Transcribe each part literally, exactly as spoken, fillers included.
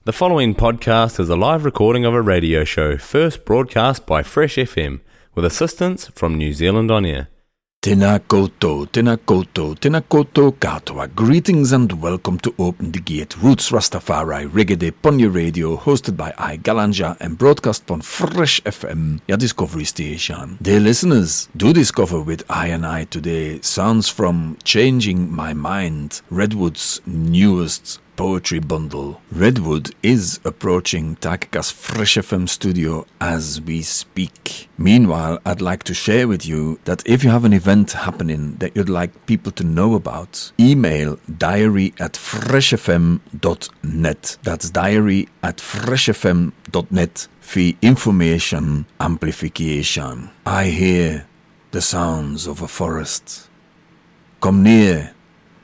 The following podcast is a live recording of a radio show first broadcast by Fresh F M with assistance from New Zealand On Air. Tēnā koutou, tēnā koutou, tēnā koutou katoa. Greetings and welcome to Open the Gate, Roots Rastafari Reggae Day on your radio, hosted by I Galanja and broadcast on Fresh F M, your discovery station. Dear listeners, do discover with I and I today sounds from Changing My Mind, Redwood's newest poetry bundle. Redwood is approaching Takaka's Fresh F M studio as we speak. Meanwhile, I'd like to share with you that if you have an event happening that you'd like people to know about, email diary at fresh f m dot net. That's diary at fresh f m dot net for information amplification. I hear the sounds of a forest. Come near,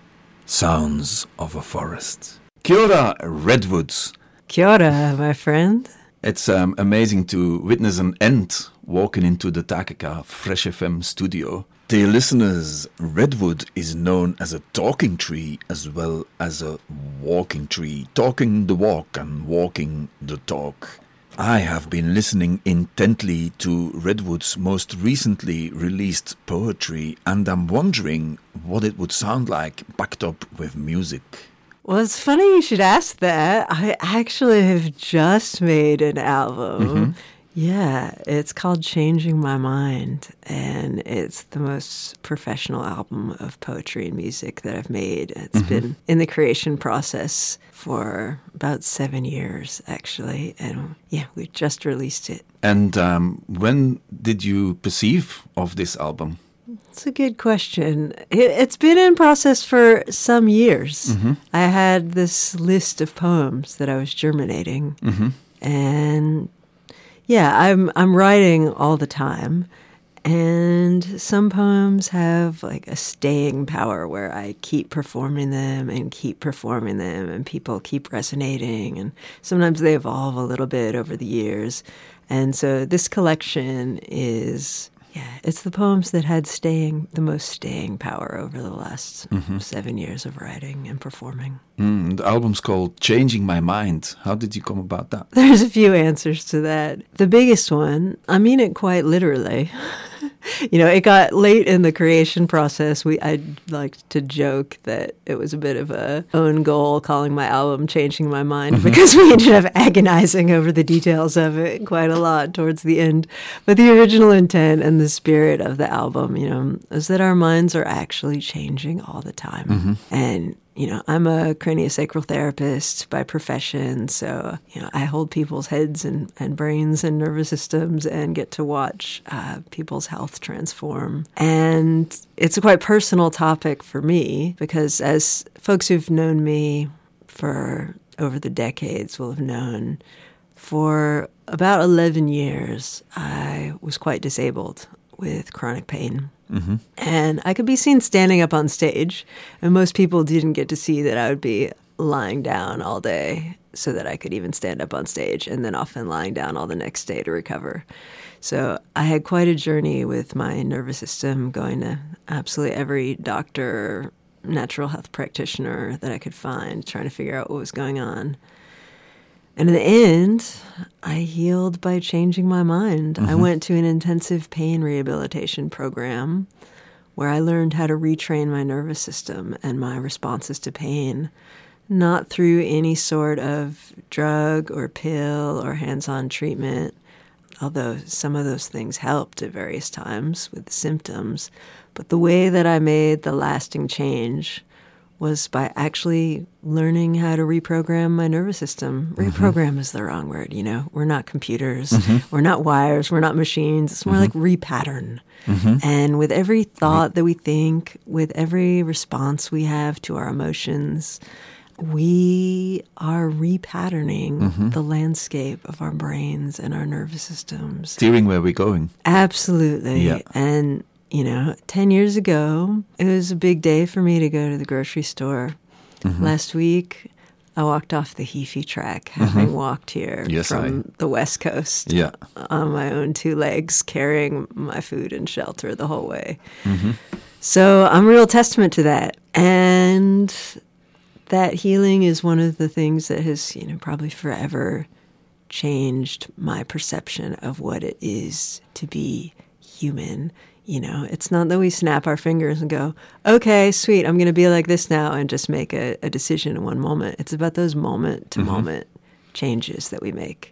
sounds of a forest. Kia ora, Redwoods. Kia ora, my friend. It's um, amazing to witness an ant walking into the Takaka Fresh F M studio. Dear listeners, Redwood is known as a talking tree as well as a walking tree, talking the walk and walking the talk. I have been listening intently to Redwood's most recently released poetry, and I'm wondering what it would sound like backed up with music. Well, it's funny you should ask that. I actually have just made an album. Mm-hmm. Yeah, it's called Changing My Mind, and it's the most professional album of poetry and music that I've made. It's mm-hmm. been in the creation process for about seven years, actually, and yeah, we just released it. And um, when did you perceive of this album? It's a good question. It, it's been in process for some years. Mm-hmm. I had this list of poems that I was germinating, Mm-hmm. and yeah, I'm I'm writing all the time, and some poems have like a staying power where I keep performing them and keep performing them, and people keep resonating, and sometimes they evolve a little bit over the years. And so this collection is, yeah, it's the poems that had staying the most staying power over the last mm-hmm. seven years of writing and performing. Mm, the album's called Changing My Mind. How did you come about that? There's a few answers to that. The biggest one, I mean it quite literally. You know, it got late in the creation process. We I'd like to joke that it was a bit of a own goal calling my album Changing My Mind, mm-hmm. because we ended up agonizing over the details of it quite a lot towards the end. But the original intent and the spirit of the album, you know, is that our minds are actually changing all the time. Mm-hmm. And you know, I'm a craniosacral therapist by profession, so, you know, I hold people's heads and, and brains and nervous systems and get to watch uh, people's health transform. And it's a quite personal topic for me because as folks who've known me for over the decades will have known, for about eleven years, I was quite disabled with chronic pain. Mm-hmm. And I could be seen standing up on stage, and most people didn't get to see that I would be lying down all day so that I could even stand up on stage, and then often lying down all the next day to recover. So I had quite a journey with my nervous system, going to absolutely every doctor, natural health practitioner that I could find, trying to figure out what was going on. And in the end, I healed by changing my mind. Mm-hmm. I went to an intensive pain rehabilitation program where I learned how to retrain my nervous system and my responses to pain, not through any sort of drug or pill or hands-on treatment, although some of those things helped at various times with the symptoms. But the way that I made the lasting change was by actually learning how to reprogram my nervous system. Mm-hmm. Reprogram is the wrong word, you know. We're not computers. Mm-hmm. We're not wires. We're not machines. It's more mm-hmm. like repattern. Mm-hmm. And with every thought that we think, with every response we have to our emotions, we are repatterning mm-hmm. the landscape of our brains and our nervous systems. Steering where we're going. Absolutely. Yeah. And you know, ten years ago, it was a big day for me to go to the grocery store. Mm-hmm. Last week, I walked off the Heafy track, having mm-hmm. walked here yes, from I... the West Coast yeah. on my own two legs, carrying my food and shelter the whole way. Mm-hmm. So I'm a real testament to that. And that healing is one of the things that has, you know, probably forever changed my perception of what it is to be human. You know, it's not that we snap our fingers and go, okay, sweet, I'm going to be like this now and just make a, a decision in one moment. It's about those moment-to-moment mm-hmm. changes that we make.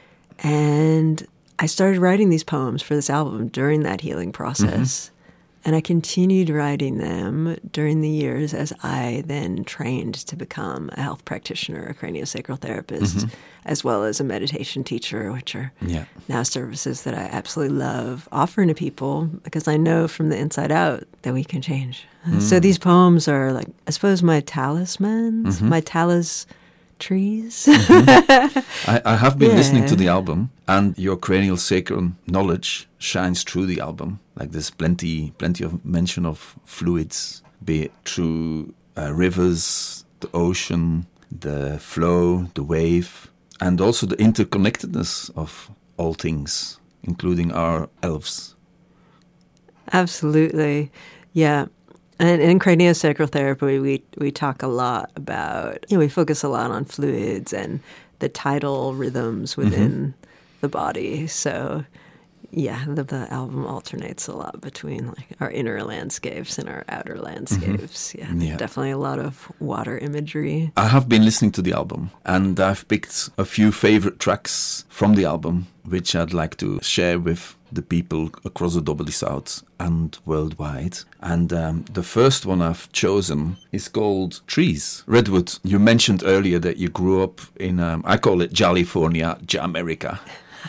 And I started writing these poems for this album during that healing process. Mm-hmm. And I continued writing them during the years as I then trained to become a health practitioner, a craniosacral therapist, mm-hmm. as well as a meditation teacher, which are yeah. now services that I absolutely love offering to people because I know from the inside out that we can change. Mm. So these poems are like, I suppose, my talismans, mm-hmm. my talis trees. mm-hmm. I, I have been yeah. listening to the album, and your cranial sacral knowledge shines through the album. Like there's plenty, plenty of mention of fluids, be it through uh, rivers, the ocean, the flow, the wave, and also the interconnectedness of all things, including our elves. Absolutely, yeah. And in craniosacral therapy, we we talk a lot about, you know, we focus a lot on fluids and the tidal rhythms within mm-hmm. the body. So, yeah, the, the album alternates a lot between like our inner landscapes and our outer landscapes. Mm-hmm. Yeah, yeah, definitely a lot of water imagery. I have been listening to the album, and I've picked a few favorite tracks from the album, which I'd like to share with the people across the Double South and worldwide. And um, the first one I've chosen is called Trees. Redwood, you mentioned earlier that you grew up in, um, I call it Jalifornia, Jamaica,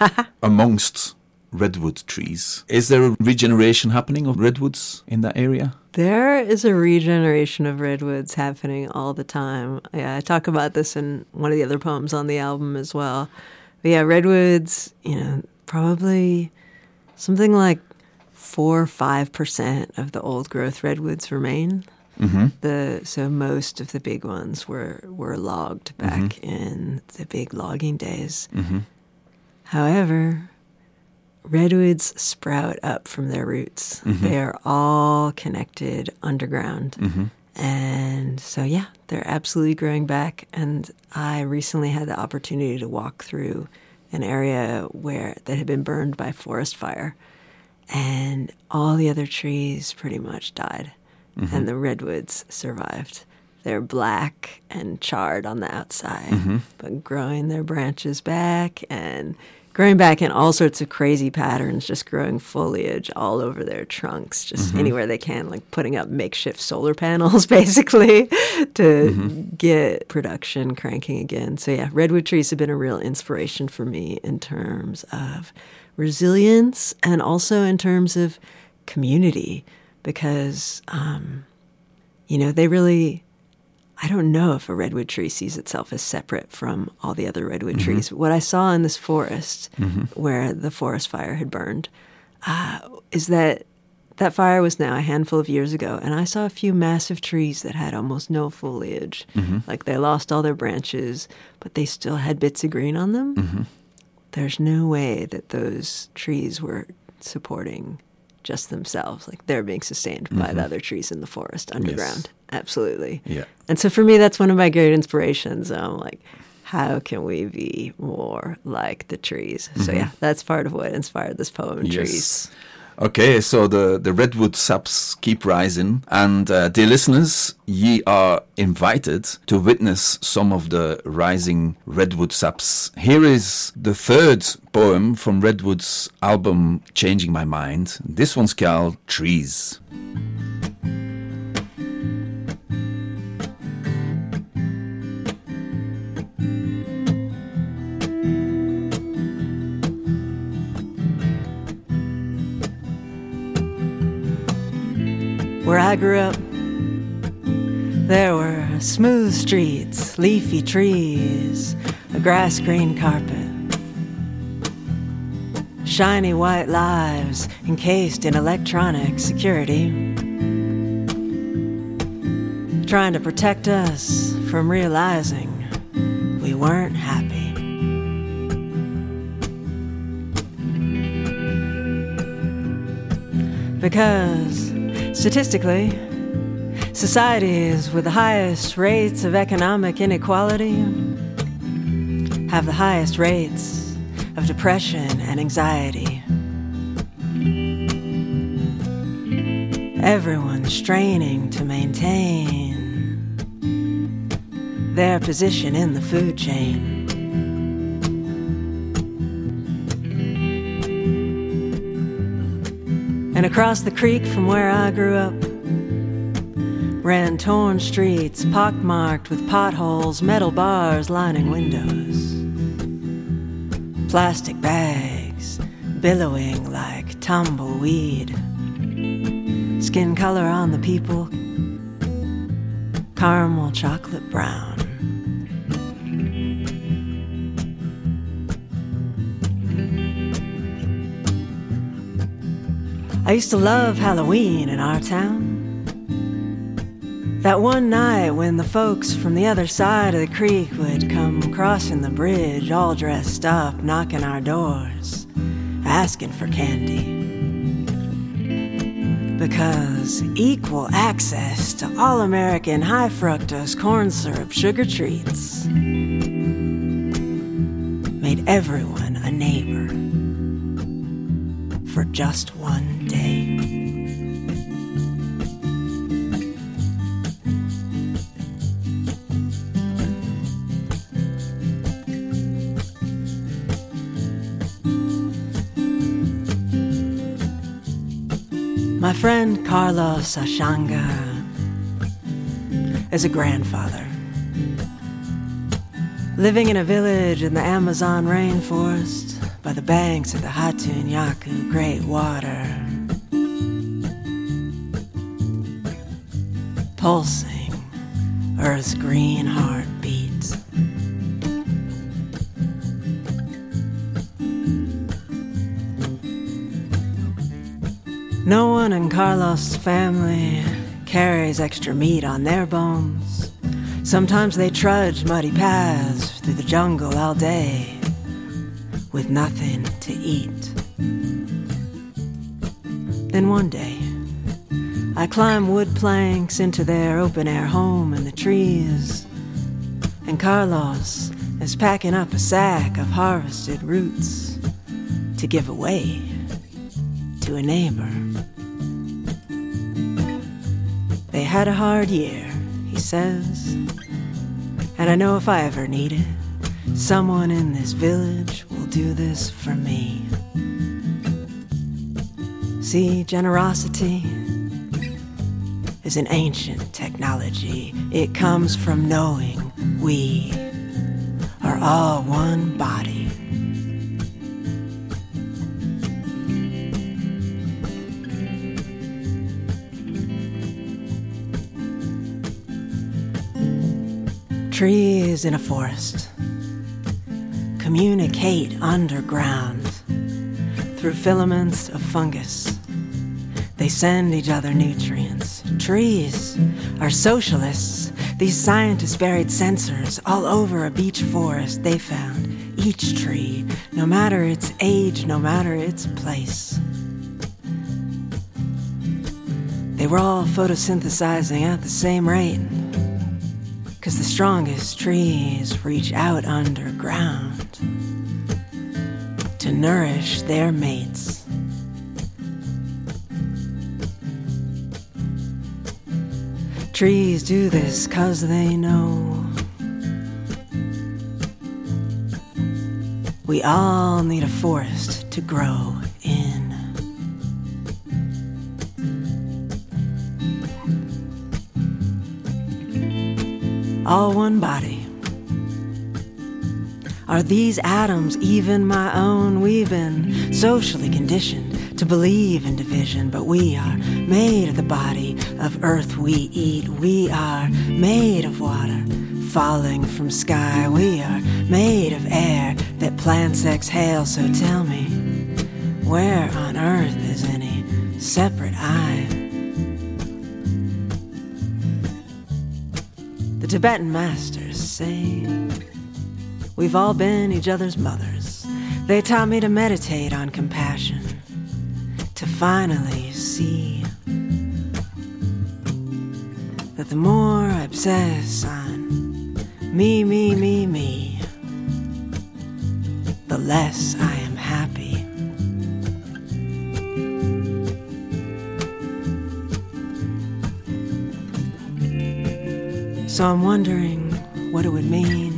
amongst redwood trees. Is there a regeneration happening of redwoods in that area? There is a regeneration of redwoods happening all the time. Yeah, I talk about this in one of the other poems on the album as well. But yeah, redwoods, you know, probably something like four or five percent of the old growth redwoods remain. Mm-hmm. The so most of the big ones were were logged back mm-hmm. in the big logging days. Mm-hmm. However, redwoods sprout up from their roots. Mm-hmm. They are all connected underground. Mm-hmm. And so, yeah, they're absolutely growing back. And I recently had the opportunity to walk through an area where that had been burned by forest fire. And all the other trees pretty much died. Mm-hmm. And the redwoods survived. They're black and charred on the outside, mm-hmm. but growing their branches back and growing back in all sorts of crazy patterns, just growing foliage all over their trunks, just mm-hmm. anywhere they can, like putting up makeshift solar panels, basically, to mm-hmm. get production cranking again. So yeah, redwood trees have been a real inspiration for me in terms of resilience and also in terms of community, because, um, you know, they really... I don't know if a redwood tree sees itself as separate from all the other redwood mm-hmm. trees. But what I saw in this forest mm-hmm. where the forest fire had burned uh, is that that fire was now a handful of years ago. And I saw a few massive trees that had almost no foliage. Mm-hmm. Like they lost all their branches, but they still had bits of green on them. Mm-hmm. There's no way that those trees were supporting just themselves. Like they're being sustained mm-hmm. by the other trees in the forest underground. Yes. Absolutely. Yeah. And so for me, that's one of my great inspirations. I'm like, how can we be more like the trees? Mm-hmm. So yeah, that's part of what inspired this poem, yes. Trees. Okay, so the, the redwood saps keep rising. And uh, dear listeners, ye are invited to witness some of the rising redwood saps. Here is the third poem from Redwood's album, Changing My Mind. This one's called Trees. Where I grew up, there were smooth streets, leafy trees, a grass-green carpet, shiny white lives encased in electronic security, trying to protect us from realizing we weren't happy. Because statistically, Societies with the highest rates of economic inequality have the highest rates of depression and anxiety. Everyone's straining to maintain their position in the food chain. And across the creek from where I grew up ran torn streets, pockmarked with potholes, metal bars lining windows, plastic bags billowing like tumbleweed, skin color on the people, caramel chocolate brown. I used to love Halloween in our town. That one night when the folks from the other side of the creek would come crossing the bridge all dressed up, knocking our doors, asking for candy. Because equal access to all-American high fructose corn syrup sugar treats made everyone a neighbor for just one day. My friend Carlos Ashanga is a grandfather, living in a village in the Amazon rainforest by the banks of the Hatun Yaku Great Water, pulsing Earth's green heartbeat. No one in Carlos' family carries extra meat on their bones. Sometimes they trudge muddy paths through the jungle all day with nothing to eat. Then one day, I climb wood planks into their open-air home in the trees, and Carlos is packing up a sack of harvested roots to give away to a neighbor. They had a hard year, he says, and I know if I ever need it, someone in this village will do this for me. See, generosity is an ancient technology. It comes from knowing we are all one body. Trees in a forest communicate underground through filaments of fungus. They send each other nutrients. Trees are socialists. These scientists buried sensors all over a beech forest. They found each tree, no matter its age, no matter its place. They were all photosynthesizing at the same rate, because the strongest trees reach out underground to nourish their mates. Trees do this 'cause they know we all need a forest to grow in. All one body. Are these atoms even my own? We've been socially conditioned to believe in division, but we are made of the body of earth we eat. We are made of water falling from sky. We are made of air that plants exhale. So tell me, where on earth is any separate I? The Tibetan masters say we've all been each other's mothers. They taught me to meditate on compassion, to finally see that the more I obsess on me, me, me, me, the less I am happy. So I'm wondering what it would mean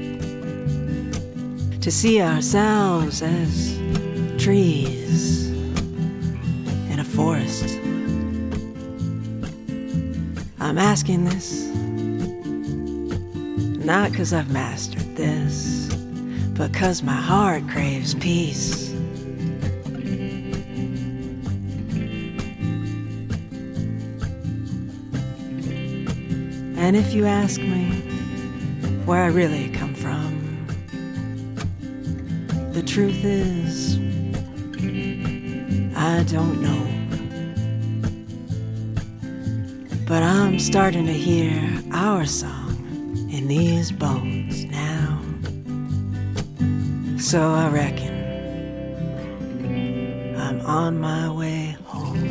to see ourselves as trees in a forest. I'm asking this not because I've mastered this, but because my heart craves peace. And if you ask me where I really come from, the truth is, I don't know. But I'm starting to hear our song in these bones now. So I reckon I'm on my way home.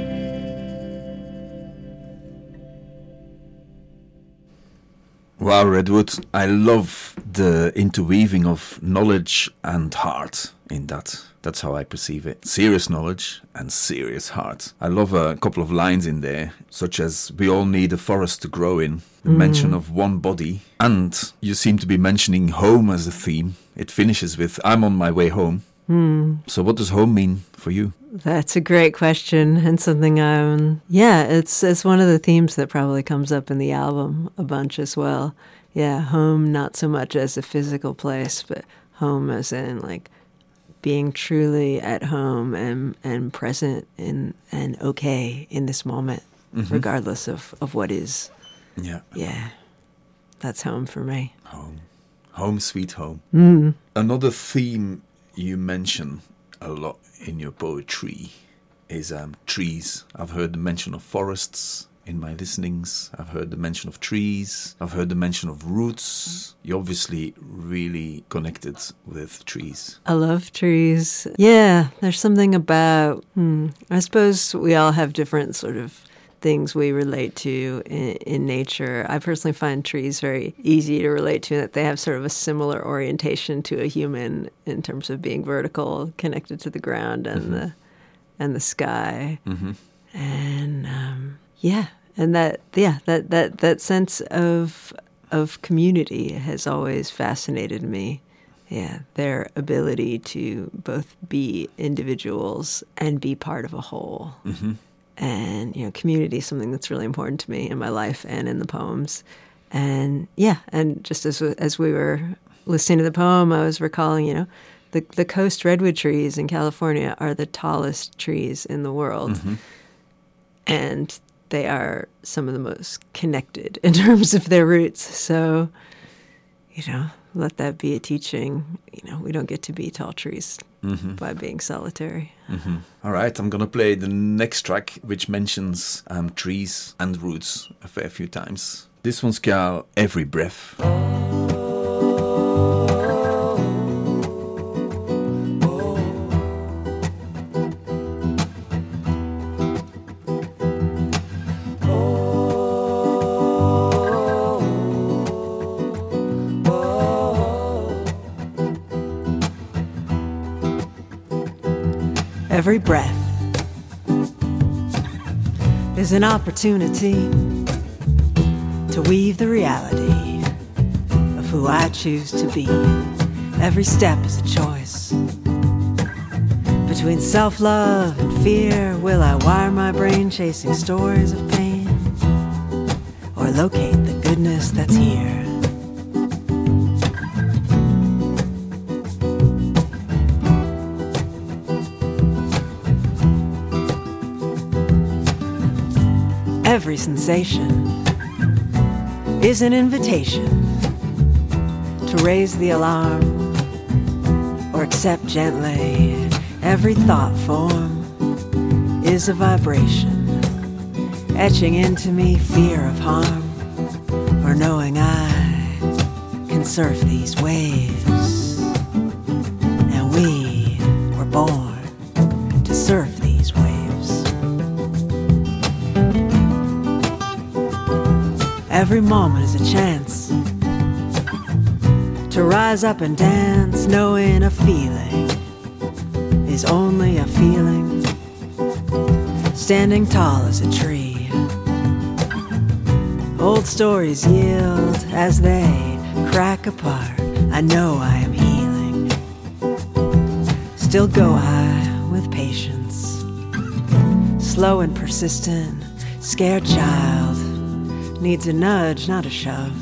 Wow, Redwood, I love the interweaving of knowledge and heart in that. That's how I perceive it. Serious knowledge and serious heart. I love a couple of lines in there, such as, we all need a forest to grow in, the mm. mention of one body, and you seem to be mentioning home as a theme. It finishes with, I'm on my way home. Mm. So what does home mean for you? That's a great question, and something I'm, yeah, it's it's one of the themes that probably comes up in the album a bunch as well. Yeah, home not so much as a physical place, but home as in like being truly at home and, and present in, and okay in this moment, mm-hmm. regardless of, of what is. Yeah. Yeah, that's home for me. Home. Home sweet home. Mm. Another theme you mention a lot in your poetry is um, trees. I've heard the mention of forests in my listenings. I've heard the mention of trees. I've heard the mention of roots. You're obviously really connected with trees. I love trees. Yeah, there's something about, hmm, I suppose we all have different sort of things we relate to in, in nature. I personally find trees very easy to relate to, that they have sort of a similar orientation to a human in terms of being vertical, connected to the ground and mm-hmm. the and the sky. Mm-hmm. And um, yeah, and that yeah that, that, that sense of of community has always fascinated me. Yeah, their ability to both be individuals and be part of a whole. Mm-hmm. And, you know, community is something that's really important to me in my life and in the poems. And, yeah, and just as as we were listening to the poem, I was recalling, you know, the, the coast redwood trees in California are the tallest trees in the world. Mm-hmm. And they are some of the most connected in terms of their roots. So, you know, let that be a teaching. You know, we don't get to be tall trees mm-hmm. by being solitary. Mm-hmm. All right, I'm going to play the next track, which mentions um, trees and roots a fair few times. This one's called Every Breath. Every breath is an opportunity to weave the reality of who I choose to be. Every step is a choice between self-love and fear. Will I wire my brain chasing stories of pain, or locate the goodness that's here? Every sensation is an invitation to raise the alarm or accept gently. Every thought form is a vibration, etching into me fear of harm, or knowing I can surf these waves. And we were born to surf these waves. Every moment is a chance to rise up and dance, knowing a feeling is only a feeling. Standing tall as a tree, old stories yield as they crack apart. I know I am healing. Still go I with patience, slow and persistent. Scared child needs a nudge, not a shove.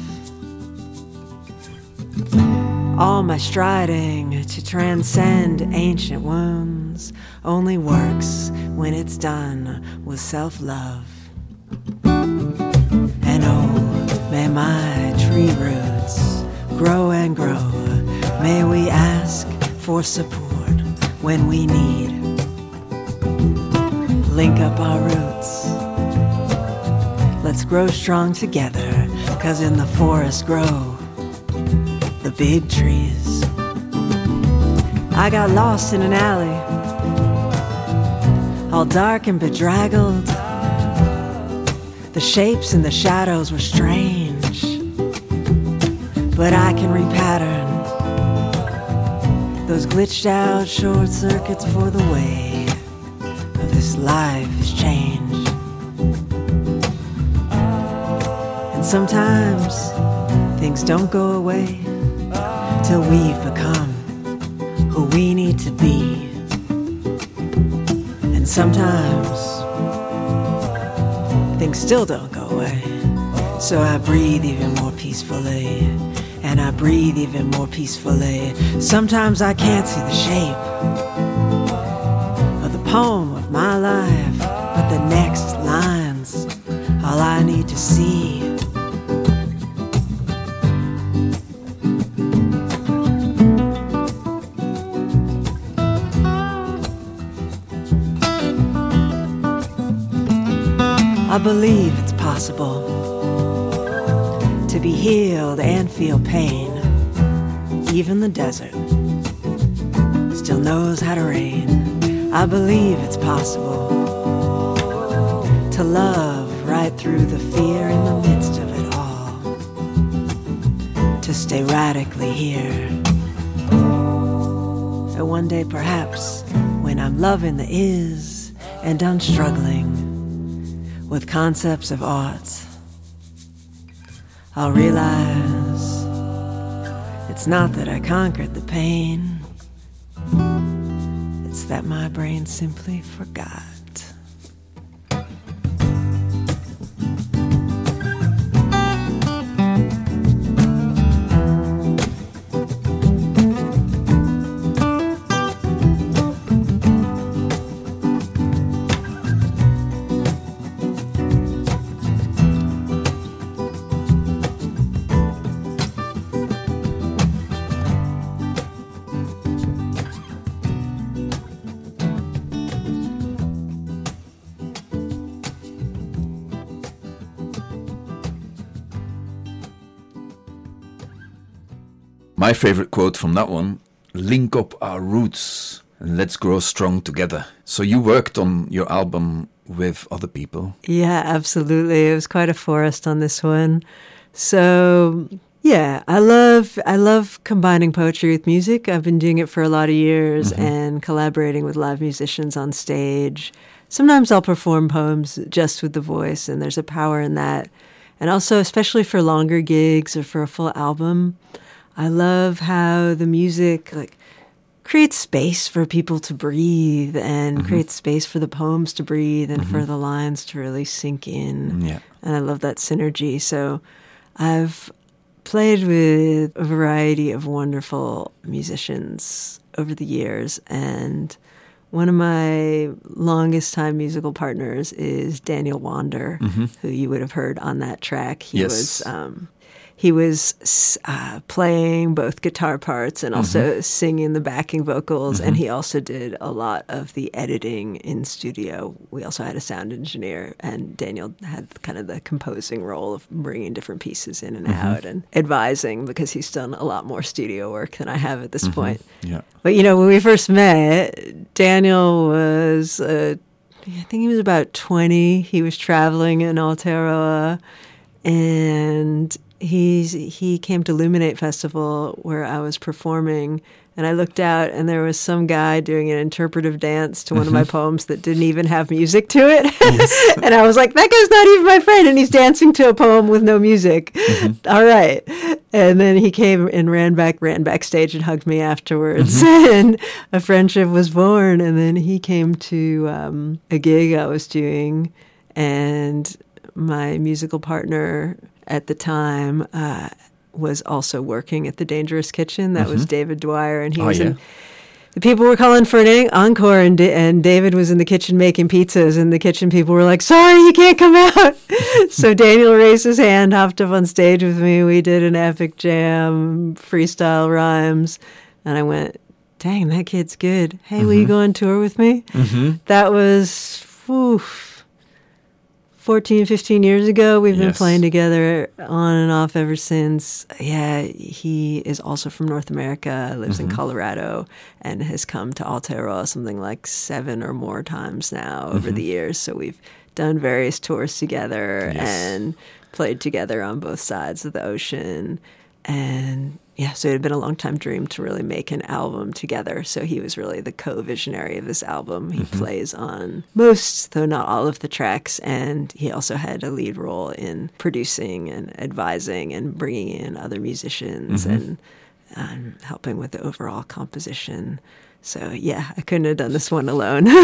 All my striding to transcend ancient wounds only works when it's done with self-love. And oh, may my tree roots grow and grow. May we ask for support when we need. Link up our roots. Let's grow strong together, 'cause in the forest grow the big trees. I got lost in an alley, all dark and bedraggled. The shapes and the shadows were strange, but I can repattern those glitched out short circuits, for the way of this life has changed. And sometimes things don't go away till we've become who we need to be. And sometimes things still don't go away. So I breathe even more peacefully, and I breathe even more peacefully. Sometimes I can't see the shape of the poem of my life, but the next line's all I need to see. I believe it's possible to be healed and feel pain. Even the desert still knows how to rain. I believe it's possible to love right through the fear in the midst of it all. To stay radically here. And one day perhaps, when I'm loving the is and done struggling with concepts of art, I'll realize it's not that I conquered the pain, it's that my brain simply forgot. My favorite quote from that one, link up our roots and let's grow strong together. So you worked on your album with other people. Yeah, absolutely. It was quite a forest on this one. So yeah, I love I love combining poetry with music. I've been doing it for a lot of years mm-hmm. and collaborating with live musicians on stage. Sometimes I'll perform poems just with the voice, and there's a power in that. And also, especially for longer gigs or for a full album, I love how the music like creates space for people to breathe and mm-hmm. creates space for the poems to breathe and mm-hmm. for the lines to really sink in. Yeah. And I love that synergy. So I've played with a variety of wonderful musicians over the years, and one of my longest time musical partners is Daniel Wander, mm-hmm. who you would have heard on that track. He yes. was um, he was uh, playing both guitar parts and also mm-hmm. singing the backing vocals, mm-hmm. and he also did a lot of the editing in studio. We also had a sound engineer, and Daniel had kind of the composing role of bringing different pieces in and mm-hmm. out and advising, because he's done a lot more studio work than I have at this mm-hmm. point. Yeah. But, you know, when we first met, Daniel was, uh, I think he was about twenty. He was traveling in Aotearoa, and he's he came to Luminate Festival where I was performing, and I looked out and there was some guy doing an interpretive dance to one of my poems that didn't even have music to it. Yes. And I was like, that guy's not even my friend, and he's dancing to a poem with no music. Mm-hmm. All right. And then he came and ran back, ran backstage and hugged me afterwards. Mm-hmm. And a friendship was born. And then he came to um, a gig I was doing, and my musical partner at the time uh, was also working at the Dangerous Kitchen. That mm-hmm. was David Dwyer, and he oh, was yeah. in. The people were calling for an encore, and and David was in the kitchen making pizzas, and the kitchen people were like, "Sorry, you can't come out." So Daniel raised his hand, hopped up on stage with me. We did an epic jam, freestyle rhymes, and I went, "Dang, that kid's good. Hey, mm-hmm. will you go on tour with me?" Mm-hmm. That was, whew, fourteen, fifteen years ago. We've been yes. playing together on and off ever since. Yeah, he is also from North America, lives mm-hmm. in Colorado, and has come to Aotearoa something like seven or more times now mm-hmm. over the years. So we've done various tours together yes. and played together on both sides of the ocean. And yeah, so it had been a long time dream to really make an album together. So he was really the co-visionary of this album. He mm-hmm. plays on most, though not all of the tracks. And he also had a lead role in producing and advising and bringing in other musicians mm-hmm. and um, helping with the overall composition. So yeah, I couldn't have done this one alone. who,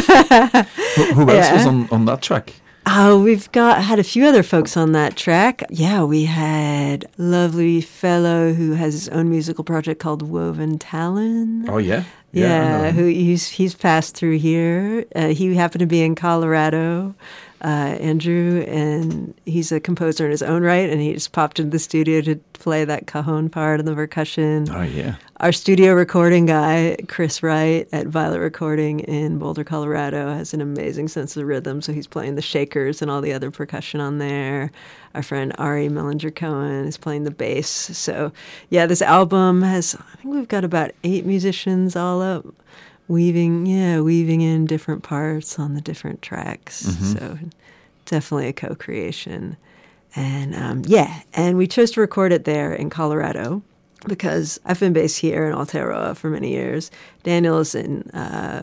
who else yeah. was on, on that track? Oh, we've got had a few other folks on that track. Yeah, we had a lovely fellow who has his own musical project called Woven Talon. Oh, yeah? Yeah, yeah who he's he's passed through here. Uh, he happened to be in Colorado, uh, Andrew, and he's a composer in his own right, and he just popped into the studio to play that cajon part and the percussion. Oh, yeah. Our studio recording guy, Chris Wright at Violet Recording in Boulder, Colorado, has an amazing sense of rhythm, so he's playing the shakers and all the other percussion on there. Our friend Ari Mellinger-Cohen is playing the bass. So, yeah, this album has, I think we've got about eight musicians all up, weaving, yeah, weaving in different parts on the different tracks. Mm-hmm. So, definitely a co-creation. And, um, yeah, and we chose to record it there in Colorado, because I've been based here in Aotearoa for many years. Daniel is in, uh,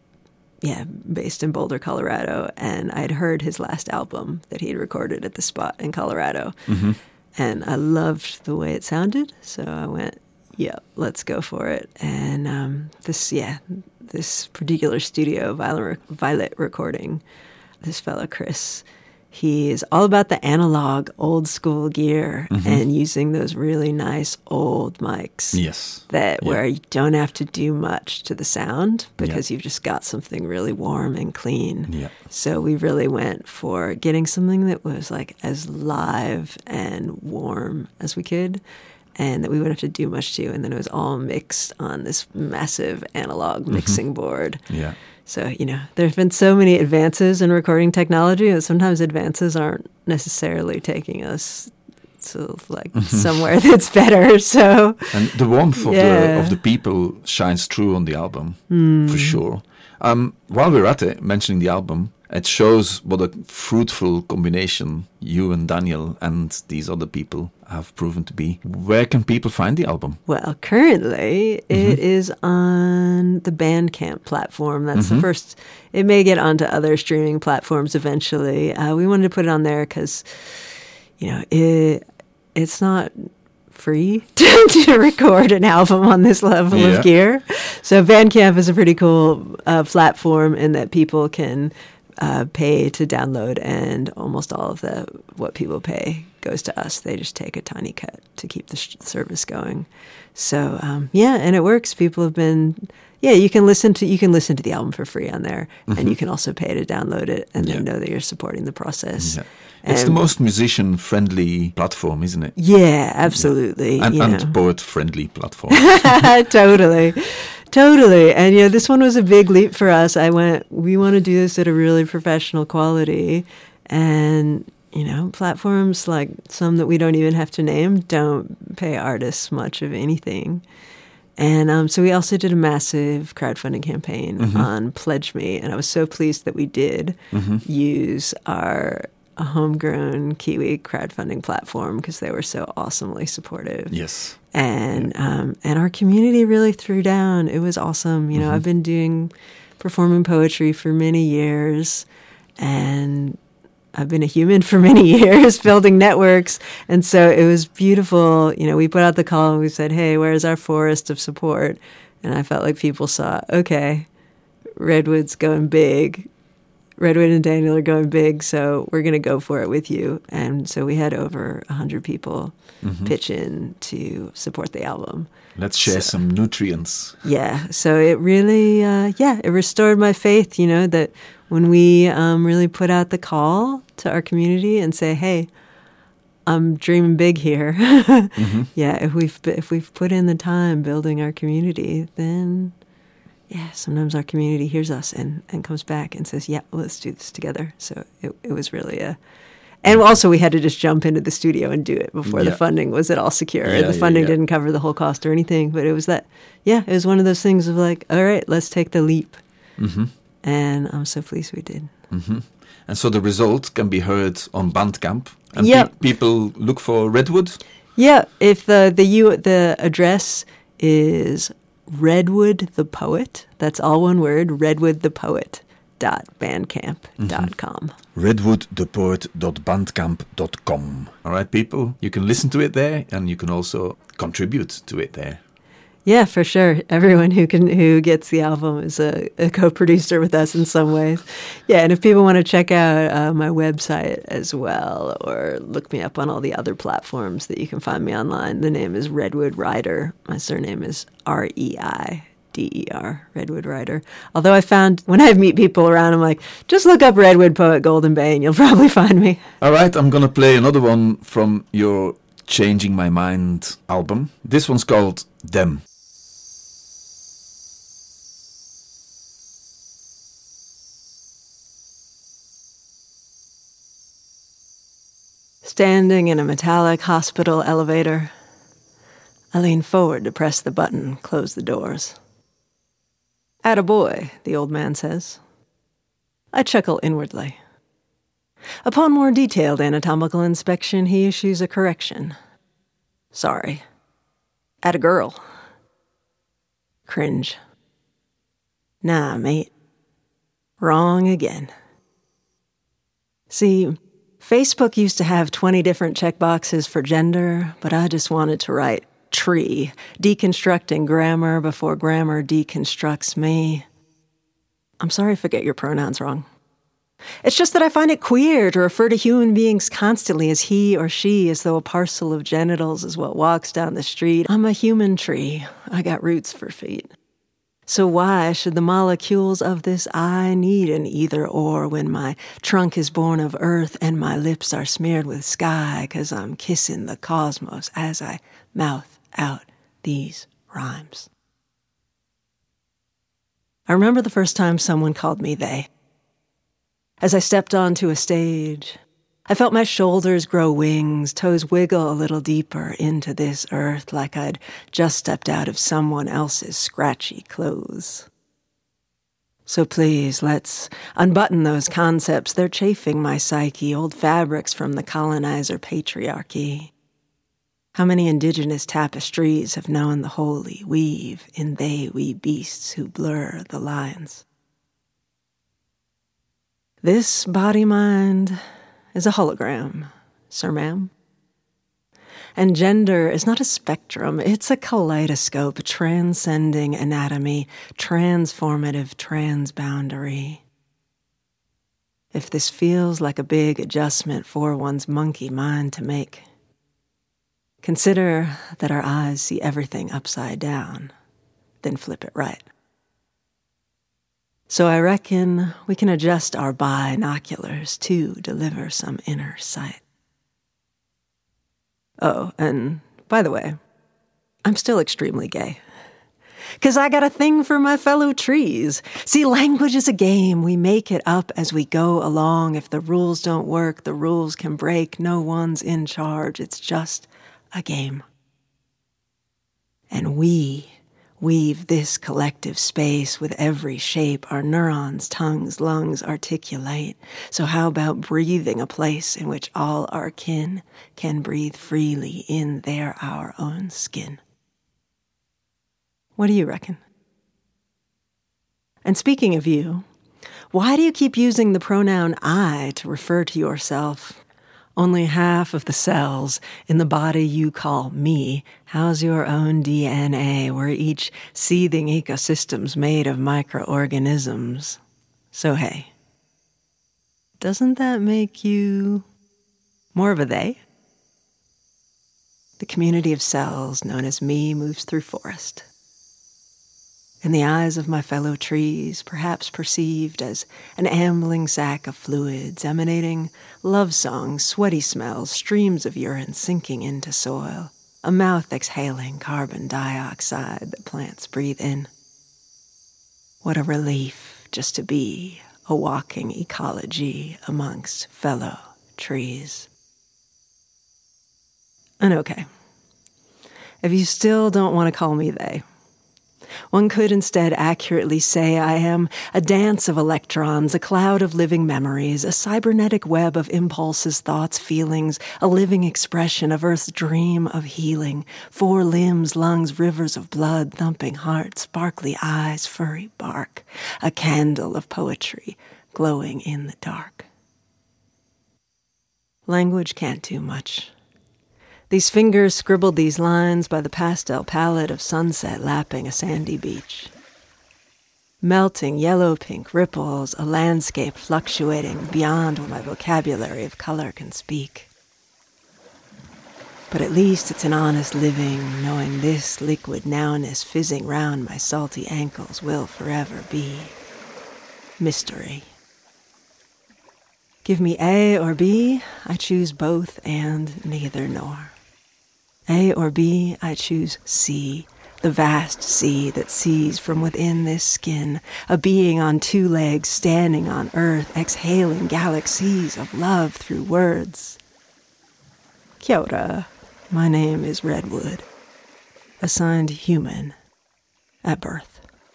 yeah, based in Boulder, Colorado, and I'd heard his last album that he'd recorded at the spot in Colorado, mm-hmm. and I loved the way it sounded, so I went, yeah, let's go for it. And um, this, yeah, this particular studio, Violet, Violet Recording, this fellow Chris, he is all about the analog, old school gear mm-hmm. and using those really nice old mics. Yes. That yeah. where you don't have to do much to the sound because yeah. you've just got something really warm and clean. Yeah. So we really went for getting something that was like as live and warm as we could, and that we wouldn't have to do much to. And then it was all mixed on this massive analog mixing mm-hmm. board. Yeah. So, you know, there have been so many advances in recording technology that sometimes advances aren't necessarily taking us to, like, somewhere that's better. So, and the warmth of, yeah. the, of the people shines through on the album, mm. for sure. Um, while we're at it, mentioning the album, it shows what a fruitful combination you and Daniel and these other people have proven to be. Where can people find the album? Well, currently mm-hmm. it is on the Bandcamp platform. That's mm-hmm. the first. It may get onto other streaming platforms eventually. Uh, we wanted to put it on there because, you know, it it's not free to, to record an album on this level yeah. of gear. So Bandcamp is a pretty cool uh, platform in that people can Uh, pay to download, and almost all of the what people pay goes to us. They just take a tiny cut to keep the sh- service going. So um, yeah, and it works. People have been yeah. You can listen to you can listen to the album for free on there, mm-hmm. and you can also pay to download it, and yeah. then know that you're supporting the process. Yeah. It's the most musician-friendly platform, isn't it? Yeah, absolutely. Yeah. And, you and poet-friendly platform. Totally. Totally. And, you know, this one was a big leap for us. I went, we want to do this at a really professional quality. And, you know, platforms like some that we don't even have to name don't pay artists much of anything. And um, so we also did a massive crowdfunding campaign mm-hmm. on Pledge Me. And I was so pleased that we did mm-hmm. use our a homegrown Kiwi crowdfunding platform because they were so awesomely supportive. Yes. And yeah. um, and our community really threw down. It was awesome. You know, mm-hmm. I've been doing performing poetry for many years, and I've been a human for many years, building networks. And so it was beautiful. You know, we put out the call and we said, hey, where's our forest of support? And I felt like people saw, okay, Redwood's going big. Redwood and Daniel are going big, so we're going to go for it with you. And so we had over one hundred people mm-hmm. pitch in to support the album. Let's share so, some nutrients. Yeah, so it really, uh, yeah, it restored my faith, you know, that when we um, really put out the call to our community and say, hey, I'm dreaming big here. mm-hmm. Yeah, if we've, if we've put in the time building our community, then... yeah, sometimes our community hears us and, and comes back and says, yeah, well, let's do this together. So it, it was really a... And also we had to just jump into the studio and do it before yeah. the funding was at all secure. Yeah, the funding yeah, yeah. didn't cover the whole cost or anything. But it was that, yeah, it was one of those things of like, all right, let's take the leap. Mm-hmm. And I'm so pleased we did. Mm-hmm. And so the result can be heard on Bandcamp. And yep. pe- people look for Redwood? Yeah, if the, the, U, the address is... Redwood the Poet. That's all one word. Redwood the Poet dot bandcamp dot com. Mm-hmm. redwood the poet dot bandcamp dot com. All right, people, you can listen to it there, and you can also contribute to it there. Yeah, for sure. Everyone who can who gets the album is a, a co-producer with us in some ways. Yeah, and if people want to check out uh, my website as well, or look me up on all the other platforms that you can find me online, the name is Redwood Rider. My surname is R E I D E R, Redwood Rider. Although I found when I meet people around, I'm like, just look up Redwood Poet Golden Bay and you'll probably find me. All right, I'm going to play another one from your Changing My Mind album. This one's called Them. Standing in a metallic hospital elevator, I lean forward to press the button, close the doors. "Attaboy," the old man says. I chuckle inwardly. Upon more detailed anatomical inspection, he issues a correction. "Sorry. Atta girl." Cringe. "Nah, mate. Wrong again." See, Facebook used to have twenty different checkboxes for gender, but I just wanted to write tree, deconstructing grammar before grammar deconstructs me. I'm sorry if I get your pronouns wrong. It's just that I find it queer to refer to human beings constantly as he or she, as though a parcel of genitals is what walks down the street. I'm a human tree. I got roots for feet. So why should the molecules of this I need an either-or when my trunk is born of earth and my lips are smeared with sky, 'cause I'm kissing the cosmos as I mouth out these rhymes? I remember the first time someone called me they. As I stepped onto a stage, I felt my shoulders grow wings, toes wiggle a little deeper into this earth like I'd just stepped out of someone else's scratchy clothes. So please, let's unbutton those concepts. They're chafing my psyche, old fabrics from the colonizer patriarchy. How many indigenous tapestries have known the holy weave in they we beasts who blur the lines? This body-mind is a hologram, sir ma'am. And gender is not a spectrum, it's a kaleidoscope transcending anatomy, transformative transboundary. If this feels like a big adjustment for one's monkey mind to make, consider that our eyes see everything upside down, then flip it right. So I reckon we can adjust our binoculars to deliver some inner sight. Oh, and by the way, I'm still extremely gay. 'Cause I got a thing for my fellow trees. See, language is a game. We make it up as we go along. If the rules don't work, the rules can break. No one's in charge. It's just a game. And we weave this collective space with every shape our neurons, tongues, lungs articulate. So how about breathing a place in which all our kin can breathe freely in their our own skin? What do you reckon? And speaking of you, why do you keep using the pronoun I to refer to yourself? Only half of the cells in the body you call me house your own D N A. We're each seething ecosystems made of microorganisms. So hey, doesn't that make you more of a they? The community of cells known as me moves through forest. In the eyes of my fellow trees, perhaps perceived as an ambling sack of fluids, emanating love songs, sweaty smells, streams of urine sinking into soil, a mouth exhaling carbon dioxide that plants breathe in. What a relief just to be a walking ecology amongst fellow trees. And okay, if you still don't want to call me they, one could instead accurately say I am a dance of electrons, a cloud of living memories, a cybernetic web of impulses, thoughts, feelings, a living expression of Earth's dream of healing, four limbs, lungs, rivers of blood, thumping heart, sparkly eyes, furry bark, a candle of poetry glowing in the dark. Language can't do much. These fingers scribbled these lines by the pastel palette of sunset lapping a sandy beach. Melting yellow-pink ripples, a landscape fluctuating beyond what my vocabulary of color can speak. But at least it's an honest living, knowing this liquid nowness fizzing round my salty ankles will forever be mystery. Give me A or B, I choose both and neither nor. A or B, I choose C, the vast sea that sees from within this skin, a being on two legs standing on earth, exhaling galaxies of love through words. Kia ora, my name is Redwood, assigned human at birth.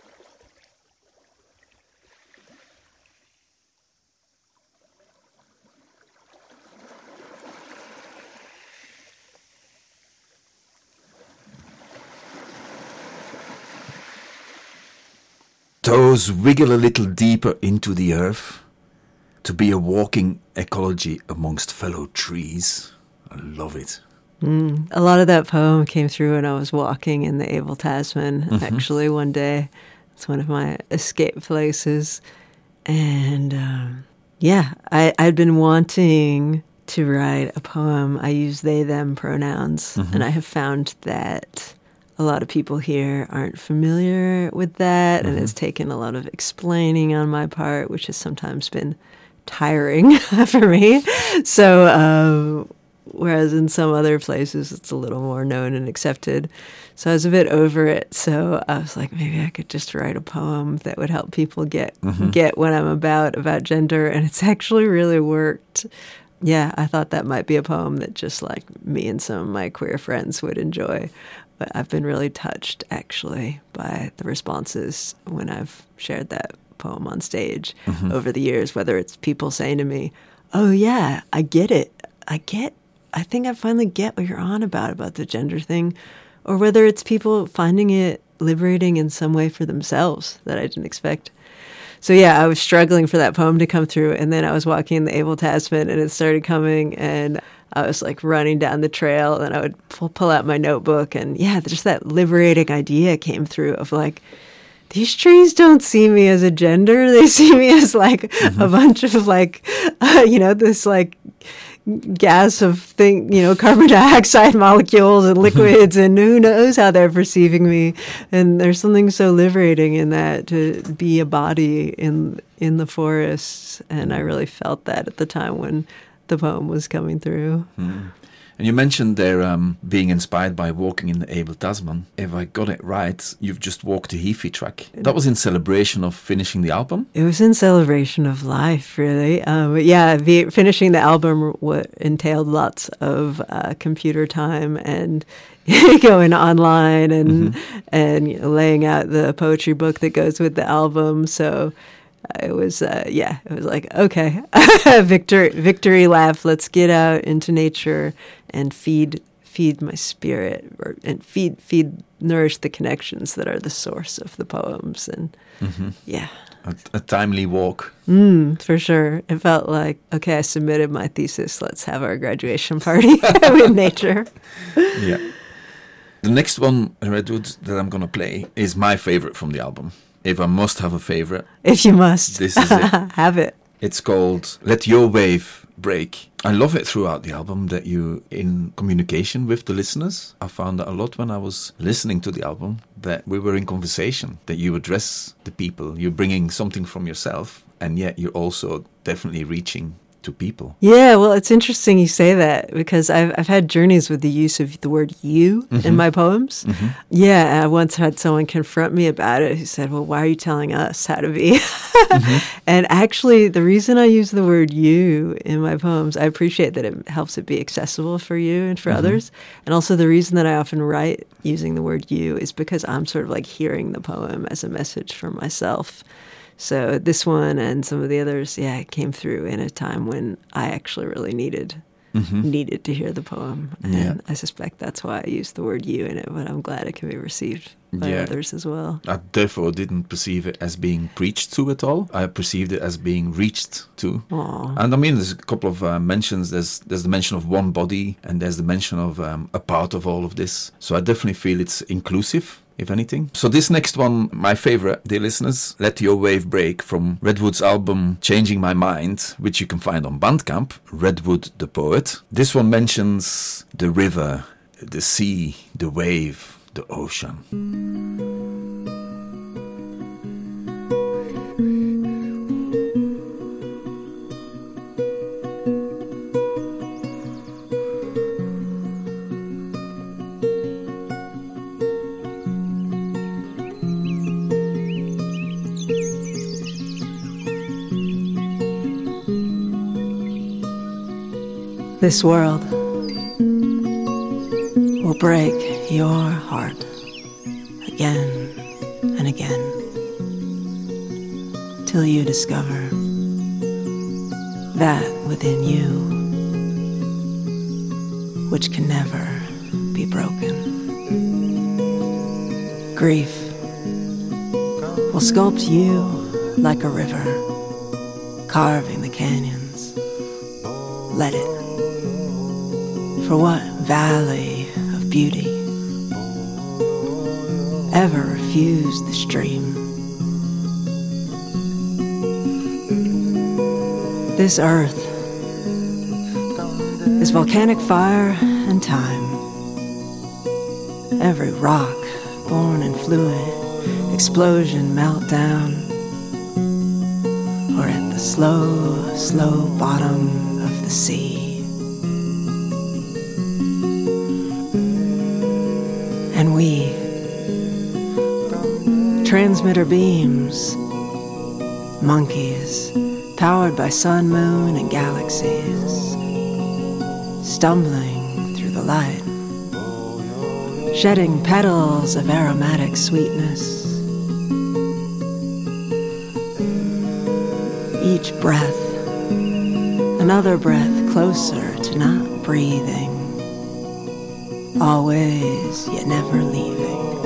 Toes wiggle a little deeper into the earth to be a walking ecology amongst fellow trees. I love it. Mm. A lot of that poem came through when I was walking in the Abel Tasman, mm-hmm. actually, one day. It's one of my escape places. And um, yeah, I, I'd been wanting to write a poem. I use they, them pronouns, mm-hmm. and I have found that a lot of people here aren't familiar with that, mm-hmm. and it's taken a lot of explaining on my part, which has sometimes been tiring for me. So, um, whereas in some other places it's a little more known and accepted. So I was a bit over it. So I was like, maybe I could just write a poem that would help people get mm-hmm. get what I'm about, about gender. And it's actually really worked. Yeah, I thought that might be a poem that just like me and some of my queer friends would enjoy. But I've been really touched, actually, by the responses when I've shared that poem on stage mm-hmm. over the years, whether it's people saying to me, oh, yeah, I get it. I get, I think I finally get what you're on about, about the gender thing. Or whether it's people finding it liberating in some way for themselves that I didn't expect. So, yeah, I was struggling for that poem to come through. And then I was walking in the Abel Tasman and it started coming, and I was like running down the trail, and I would pull, pull out my notebook, and yeah, just that liberating idea came through of like, these trees don't see me as a gender. They see me as like mm-hmm. a bunch of like, uh, you know, this like gas of thing, you know, carbon dioxide molecules and liquids, and who knows how they're perceiving me. And there's something so liberating in that, to be a body in in the forests. And I really felt that at the time when the poem was coming through. Mm. And you mentioned there um, being inspired by walking in the Abel Tasman. If I got it right, you've just walked the Heafy track. That was in celebration of finishing the album? It was in celebration of life, really. Um, but yeah, the, finishing the album w- entailed lots of uh, computer time and going online and mm-hmm. and you know, laying out the poetry book that goes with the album. So uh, it was, uh, yeah, it was like, okay, victory, victory lap. Let's get out into nature and feed feed my spirit, or, and feed feed nourish the connections that are the source of the poems. And mm-hmm. yeah. A, a timely walk. Mm, for sure. It felt like, okay, I submitted my thesis. Let's have our graduation party with nature. Yeah. The next one, Redwood, that I'm going to play is my favorite from the album. If I must have a favorite. If you must. This is it. Have it. It's called Let Your Wave Break. I love it throughout the album that you in communication with the listeners. I found that a lot when I was listening to the album, that we were in conversation, that you address the people. You're bringing something from yourself, and yet you're also definitely reaching to people. Yeah, well, it's interesting you say that, because I've I've had journeys with the use of the word you mm-hmm. in my poems. Mm-hmm. Yeah, I once had someone confront me about it who said, well, why are you telling us how to be? mm-hmm. And actually, the reason I use the word you in my poems, I appreciate that it helps it be accessible for you and for mm-hmm. others. And also the reason that I often write using the word you is because I'm sort of like hearing the poem as a message for myself. So this one and some of the others, yeah, came through in a time when I actually really needed mm-hmm. needed to hear the poem. And yeah. I suspect that's why I used the word you in it, but I'm glad it can be received by yeah. others as well. I therefore didn't perceive it as being preached to at all. I perceived it as being reached to. Aww. And I mean, there's a couple of uh, mentions. There's there's the mention of one body, and there's the mention of um, a part of all of this. So I definitely feel it's inclusive, if anything. So this next one, my favorite, dear listeners, Let Your Wave Break, from Redwood's album Changing My Mind, which you can find on Bandcamp, Redwood the Poet. This one mentions the river, the sea, the wave, the ocean. This world will break your heart again and again till you discover that within you which can never be broken. Grief will sculpt you like a river, carving the canyons. Let it. For what valley of beauty ever refused the stream? This earth is volcanic fire and time. Every rock born in fluid, explosion, meltdown, or at the slow, slow bottom of the sea. And we, transmitter beams, monkeys, powered by sun, moon, and galaxies, stumbling through the light, shedding petals of aromatic sweetness. Each breath, another breath closer to not breathing. Always, yet never leaving.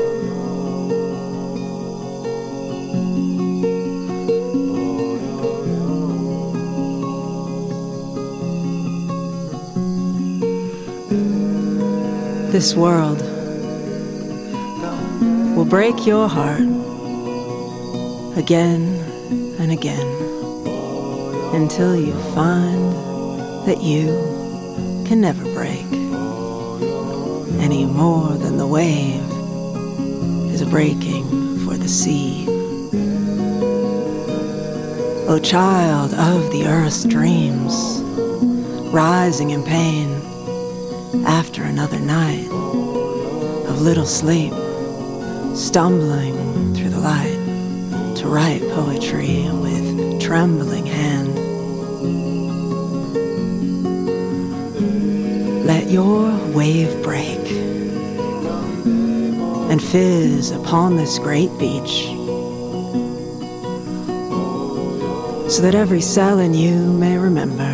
This world will break your heart again and again until you find that you can never break. Any more than the wave is breaking for the sea. O child of the earth's dreams, rising in pain, after another night of little sleep, stumbling through the light to write poetry with trembling hand. Let your wave break and fizz upon this great beach, so that every cell in you may remember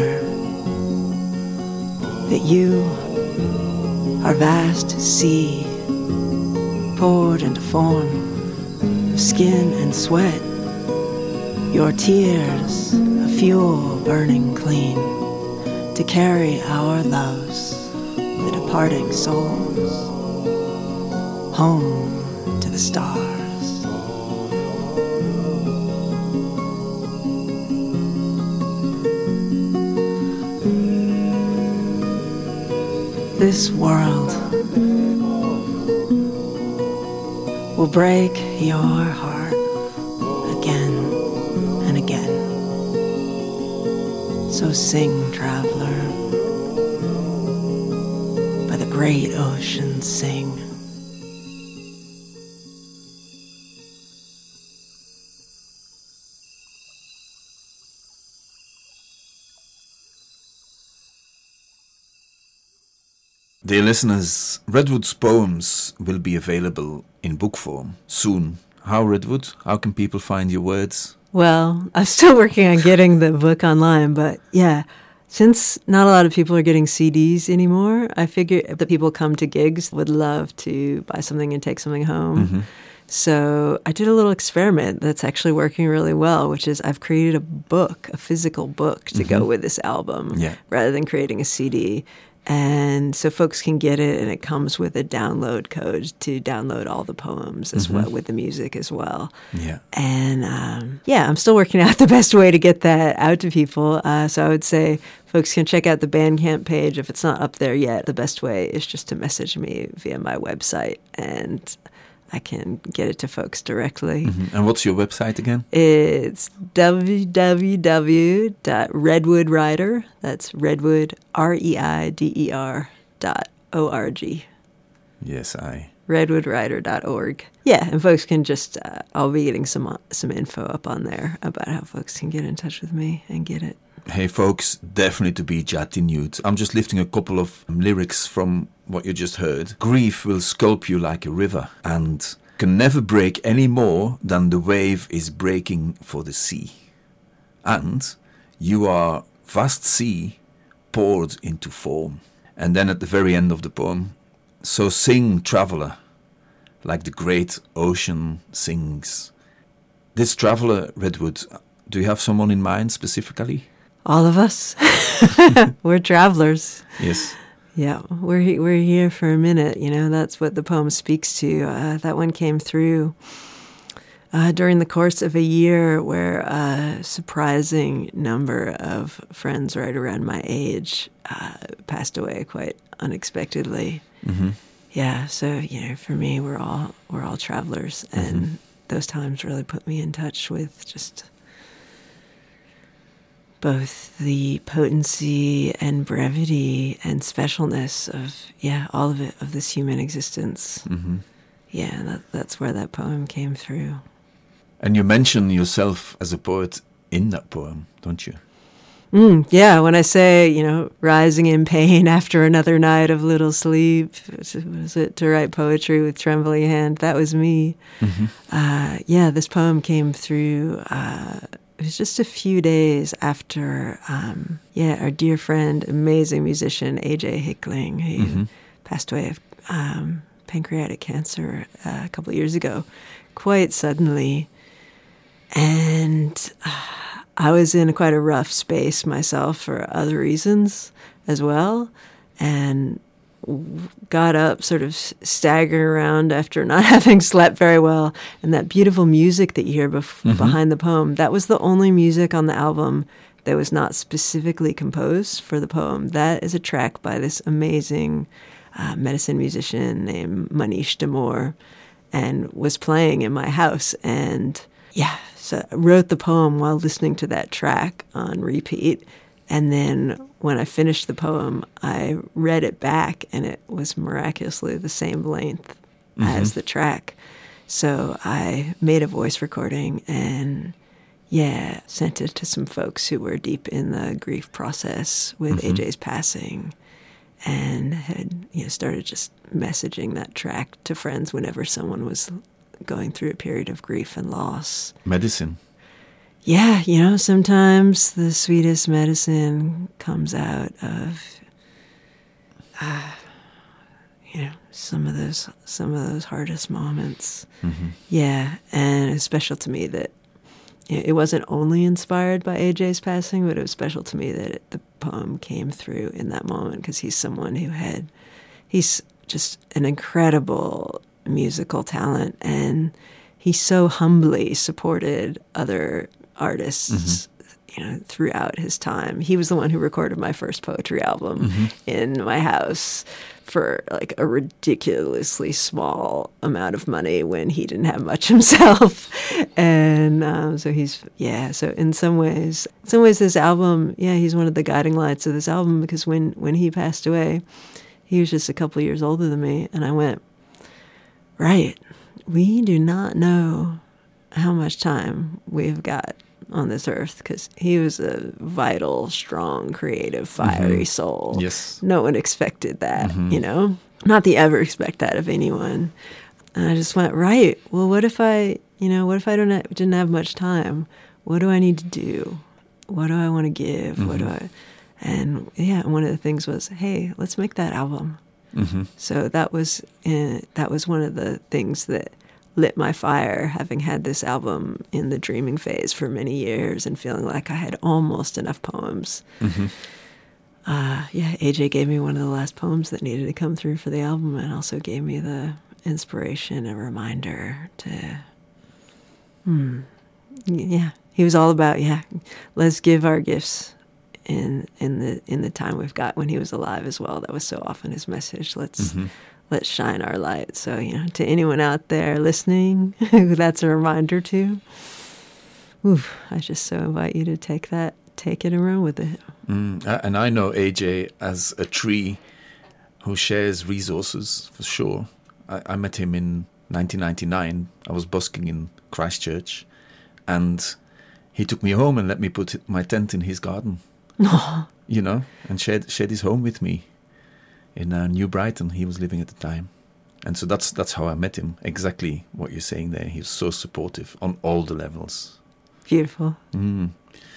that you are vast sea, poured into form of skin and sweat, your tears a fuel burning clean to carry our loves, the departing souls, home to the stars. This world will break your heart again and again. So sing, traveler, by the great ocean sing. Dear listeners, Redwood's poems will be available in book form soon. How, Redwood? How can people find your words? Well, I'm still working on getting the book online, but yeah, since not a lot of people are getting C Ds anymore, I figure if the people come to gigs would love to buy something and take something home. Mm-hmm. So I did a little experiment that's actually working really well, which is I've created a book, a physical book to mm-hmm. go with this album yeah. rather than creating a C D. And so folks can get it, and it comes with a download code to download all the poems as mm-hmm. well, with the music as well. Yeah. And um, yeah, I'm still working out the best way to get that out to people. Uh, so I would say folks can check out the Bandcamp page. If it's not up there yet, the best way is just to message me via my website, and I can get it to folks directly. Mm-hmm. And what's your website again? It's w w w dot redwood rider, that's Redwood, R E I D E R dot O R G. Yes, I. redwood rider dot org. Yeah, and folks can just, uh, I'll be getting some some info up on there about how folks can get in touch with me and get it. Hey folks, definitely to be continued. I'm just lifting a couple of lyrics from what you just heard. Grief will sculpt you like a river and can never break any more than the wave is breaking for the sea. And you are vast sea poured into form. And then at the very end of the poem, so sing, traveler, like the great ocean sings. This traveler, Redwood, do you have someone in mind specifically? All of us. We're travelers. Yes. Yeah, we're he- we're here for a minute. You know, that's what the poem speaks to. Uh, that one came through uh, during the course of a year where a surprising number of friends right around my age uh, passed away quite unexpectedly. Mm-hmm. Yeah, so you know, for me, we're all we're all travelers, and mm-hmm. those times really put me in touch with just both the potency and brevity and specialness of, yeah, all of it, of this human existence. Mm-hmm. Yeah, that, that's where that poem came through. And you mention yourself as a poet in that poem, don't you? Mm, yeah, when I say, you know, rising in pain after another night of little sleep, was it to write poetry with trembling hand? That was me. Mm-hmm. Uh, yeah, this poem came through... Uh, It was just a few days after, um, yeah, our dear friend, amazing musician, A J Hickling, who mm-hmm. passed away of um, pancreatic cancer uh, a couple of years ago, quite suddenly. And uh, I was in quite a rough space myself for other reasons as well, and got up sort of staggering around after not having slept very well. And that beautiful music that you hear bef- mm-hmm. behind the poem, that was the only music on the album that was not specifically composed for the poem. That is a track by this amazing uh, medicine musician named Manish Damore, and was playing in my house. And yeah, so I wrote the poem while listening to that track on repeat. And then when I finished the poem, I read it back, and it was miraculously the same length mm-hmm. as the track. So I made a voice recording and, yeah, sent it to some folks who were deep in the grief process with mm-hmm. A J's passing, and had, you know, started just messaging that track to friends whenever someone was going through a period of grief and loss. Medicine. Yeah, you know, sometimes the sweetest medicine comes out of, uh, you know, some of those some of those hardest moments. Mm-hmm. Yeah, and it's special to me that, you know, it wasn't only inspired by A J's passing, but it was special to me that it, the poem came through in that moment, because he's someone who had, he's just an incredible musical talent, and he so humbly supported other artists, mm-hmm. you know, throughout his time. He was the one who recorded my first poetry album mm-hmm. in my house for like a ridiculously small amount of money when he didn't have much himself. And um, so he's, yeah, so in some ways, in some ways this album, yeah, he's one of the guiding lights of this album, because when, when he passed away, he was just a couple of years older than me. And I went, right, we do not know how much time we've got on this earth, because he was a vital, strong, creative, fiery mm-hmm. soul. Yes. No one expected that, mm-hmm. you know? Not that you ever expect that of anyone. And I just went, right, well, what if I, you know, what if I don't ha- didn't have much time? What do I need to do? What do I want to give? Mm-hmm. What do I... And, yeah, one of the things was, hey, let's make that album. Mm-hmm. So that was uh, that was one of the things that lit my fire, having had this album in the dreaming phase for many years and feeling like I had almost enough poems. Mm-hmm. Uh, yeah, A J gave me one of the last poems that needed to come through for the album, and also gave me the inspiration, a reminder to, hmm, yeah, he was all about, yeah, let's give our gifts in in the in the time we've got, when he was alive as well. That was so often his message. Let's mm-hmm. let's shine our light. So, you know, to anyone out there listening, that's a reminder too. Oof, I just so invite you to take that, take it and run with it. Mm, and I know A J as a tree who shares resources, for sure. I, I met him in nineteen ninety-nine. I was busking in Christchurch, and he took me home and let me put my tent in his garden. You know, and shared shared his home with me in uh, New Brighton. He was living at the time, and so that's that's how I met him. Exactly what you're saying there. He was so supportive on all the levels. Beautiful. Mm.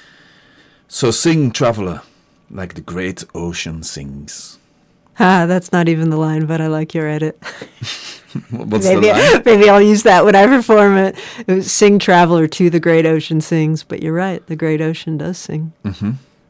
So sing, traveler, like the great ocean sings. Ah, that's not even the line, but I like your edit. What's maybe, the line? Maybe I'll use that when I perform it. It was, sing, traveler, to the great ocean sings. But you're right, the great ocean does sing. Mm-hmm.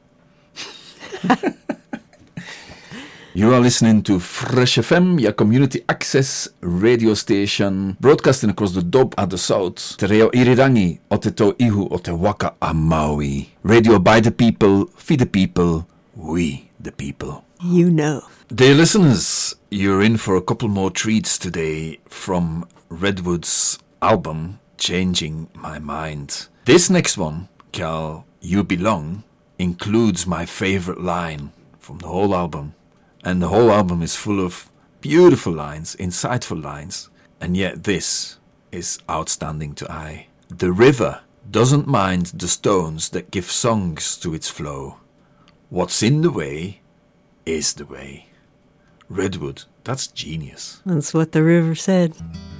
You are listening to Fresh F M, your community access radio station, broadcasting across the Dob at the south. Te reo irirangi o te tau ihu o te waka a Maui. Radio by the people, for the people, we the people. You know. Dear listeners, you're in for a couple more treats today from Redwood's album, Changing My Mind. This next one, Cal, You Belong, includes my favorite line from the whole album. And the whole album is full of beautiful lines, insightful lines. And yet this is outstanding to I. The river doesn't mind the stones that give songs to its flow. What's in the way is the way. Redwood, that's genius. That's what the river said.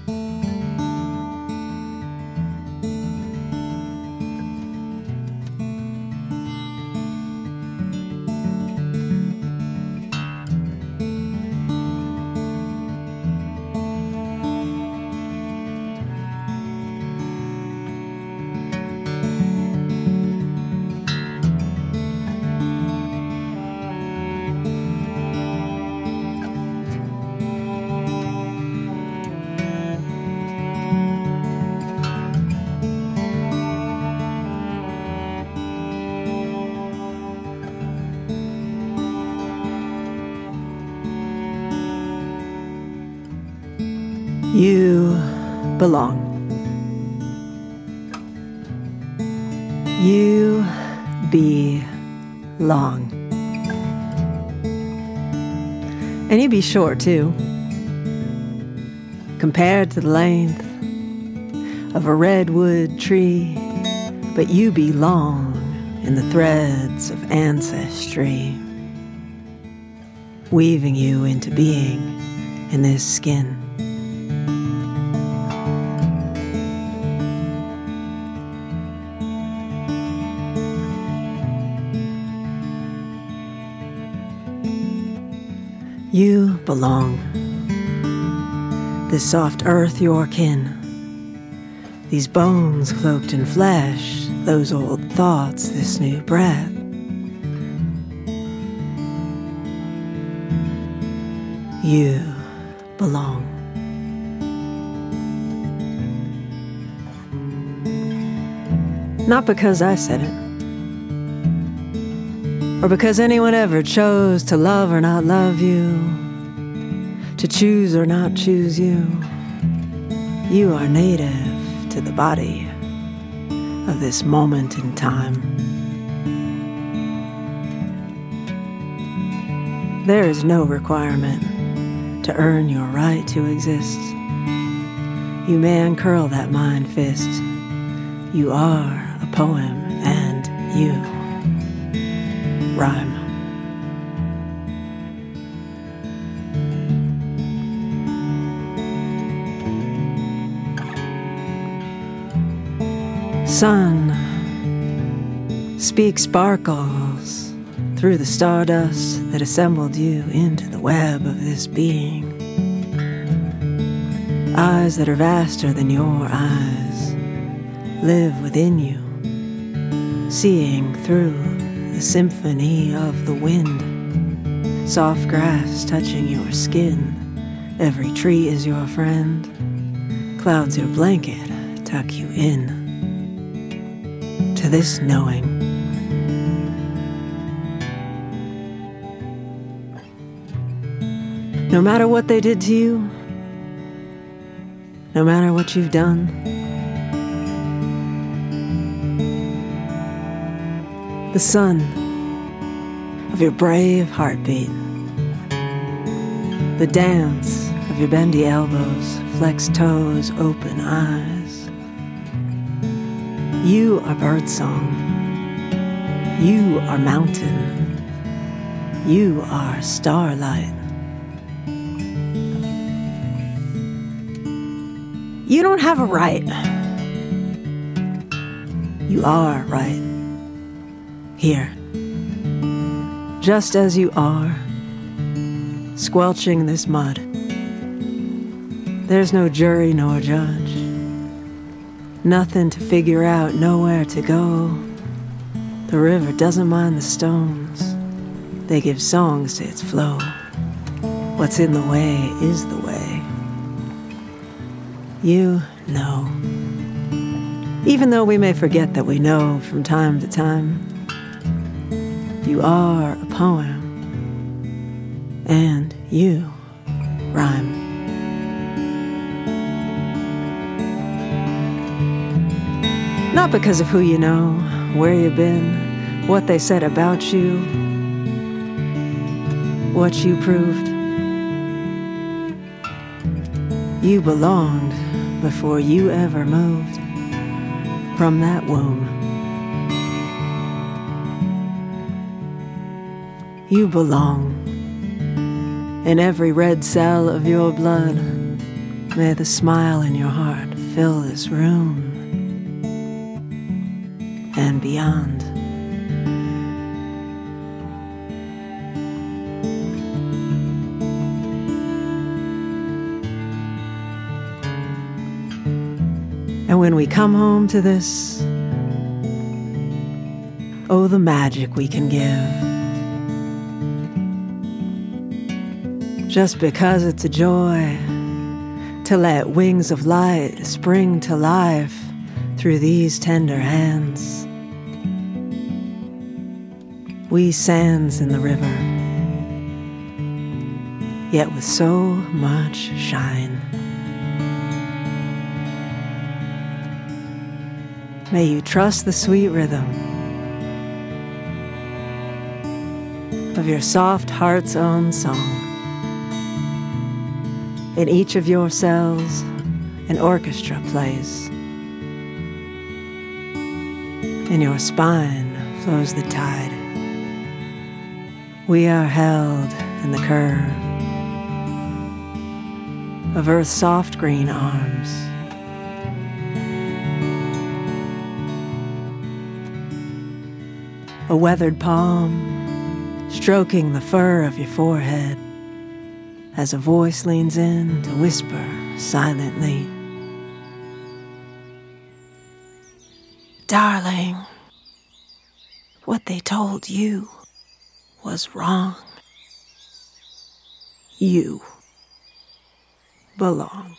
You belong. You be long. And you be short, too, compared to the length of a redwood tree, but you be long in the threads of ancestry, weaving you into being in this skin. You belong. This soft earth your kin, these bones cloaked in flesh, those old thoughts, this new breath. You belong. Not because I said it, or because anyone ever chose to love or not love you, to choose or not choose you. You are native to the body of this moment in time. There is no requirement to earn your right to exist. You may uncurl that mind fist. You are a poem, and you rhyme. Sun, speak sparkles through the stardust that assembled you into the web of this being. Eyes that are vaster than your eyes live within you, seeing through the symphony of the wind. Soft grass touching your skin, every tree is your friend. Clouds your blanket, tuck you in to this knowing. No matter what they did to you, no matter what you've done, the sun of your brave heartbeat, the dance of your bendy elbows, flexed toes, open eyes. You are birdsong. You are mountain. You are starlight. You don't have a right. You are right. Here. Just as you are, squelching this mud. There's no jury nor judge. Nothing to figure out, nowhere to go. The river doesn't mind the stones. They give songs to its flow. What's in the way is the way. You know. Even though we may forget that we know from time to time, you are a poem, and you rhyme. Not because of who you know, where you've been, what they said about you, what you proved. You belonged before you ever moved from that womb. You belong in every red cell of your blood. May the smile in your heart fill this room and beyond. And when we come home to this, oh, the magic we can give. Just because it's a joy to let wings of light spring to life through these tender hands. We sands in the river, yet with so much shine. May you trust the sweet rhythm of your soft heart's own song. In each of your cells, an orchestra plays. In your spine flows the tide. We are held in the curve of Earth's soft green arms. A weathered palm stroking the fur of your forehead as a voice leans in to whisper silently, "Darling, what they told you was wrong. You belong."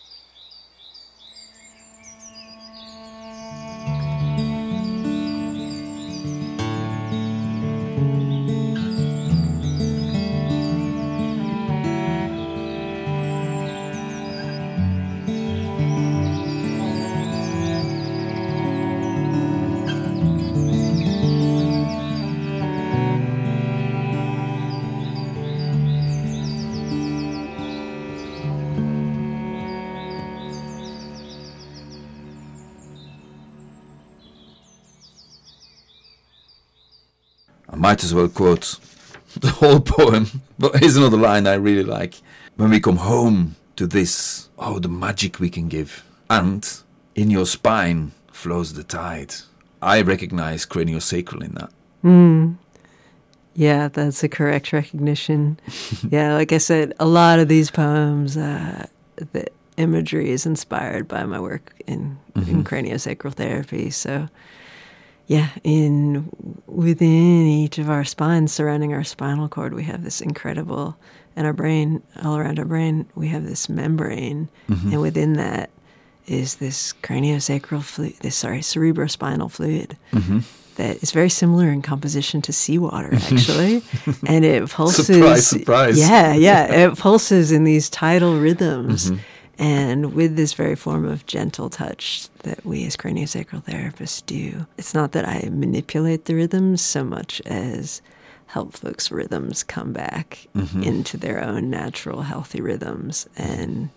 I might as well quote the whole poem, but here's another line I really like. When we come home to this, oh, the magic we can give. And in your spine flows the tide. I recognize craniosacral in that. Mm. Yeah, that's a correct recognition. Yeah, like I said, a lot of these poems, uh, the imagery is inspired by my work in, mm-hmm. in craniosacral therapy. So, yeah, in within each of our spines, surrounding our spinal cord, we have this incredible, and our brain, all around our brain, we have this membrane, mm-hmm. and within that is this craniosacral fluid, this, sorry, cerebrospinal fluid, mm-hmm. that is very similar in composition to seawater, actually. And it pulses. Surprise, surprise. Yeah, yeah. It pulses in these tidal rhythms. Mm-hmm. And with this very form of gentle touch that we as craniosacral therapists do, it's not that I manipulate the rhythms so much as help folks' rhythms come back mm-hmm. into their own natural, healthy rhythms. And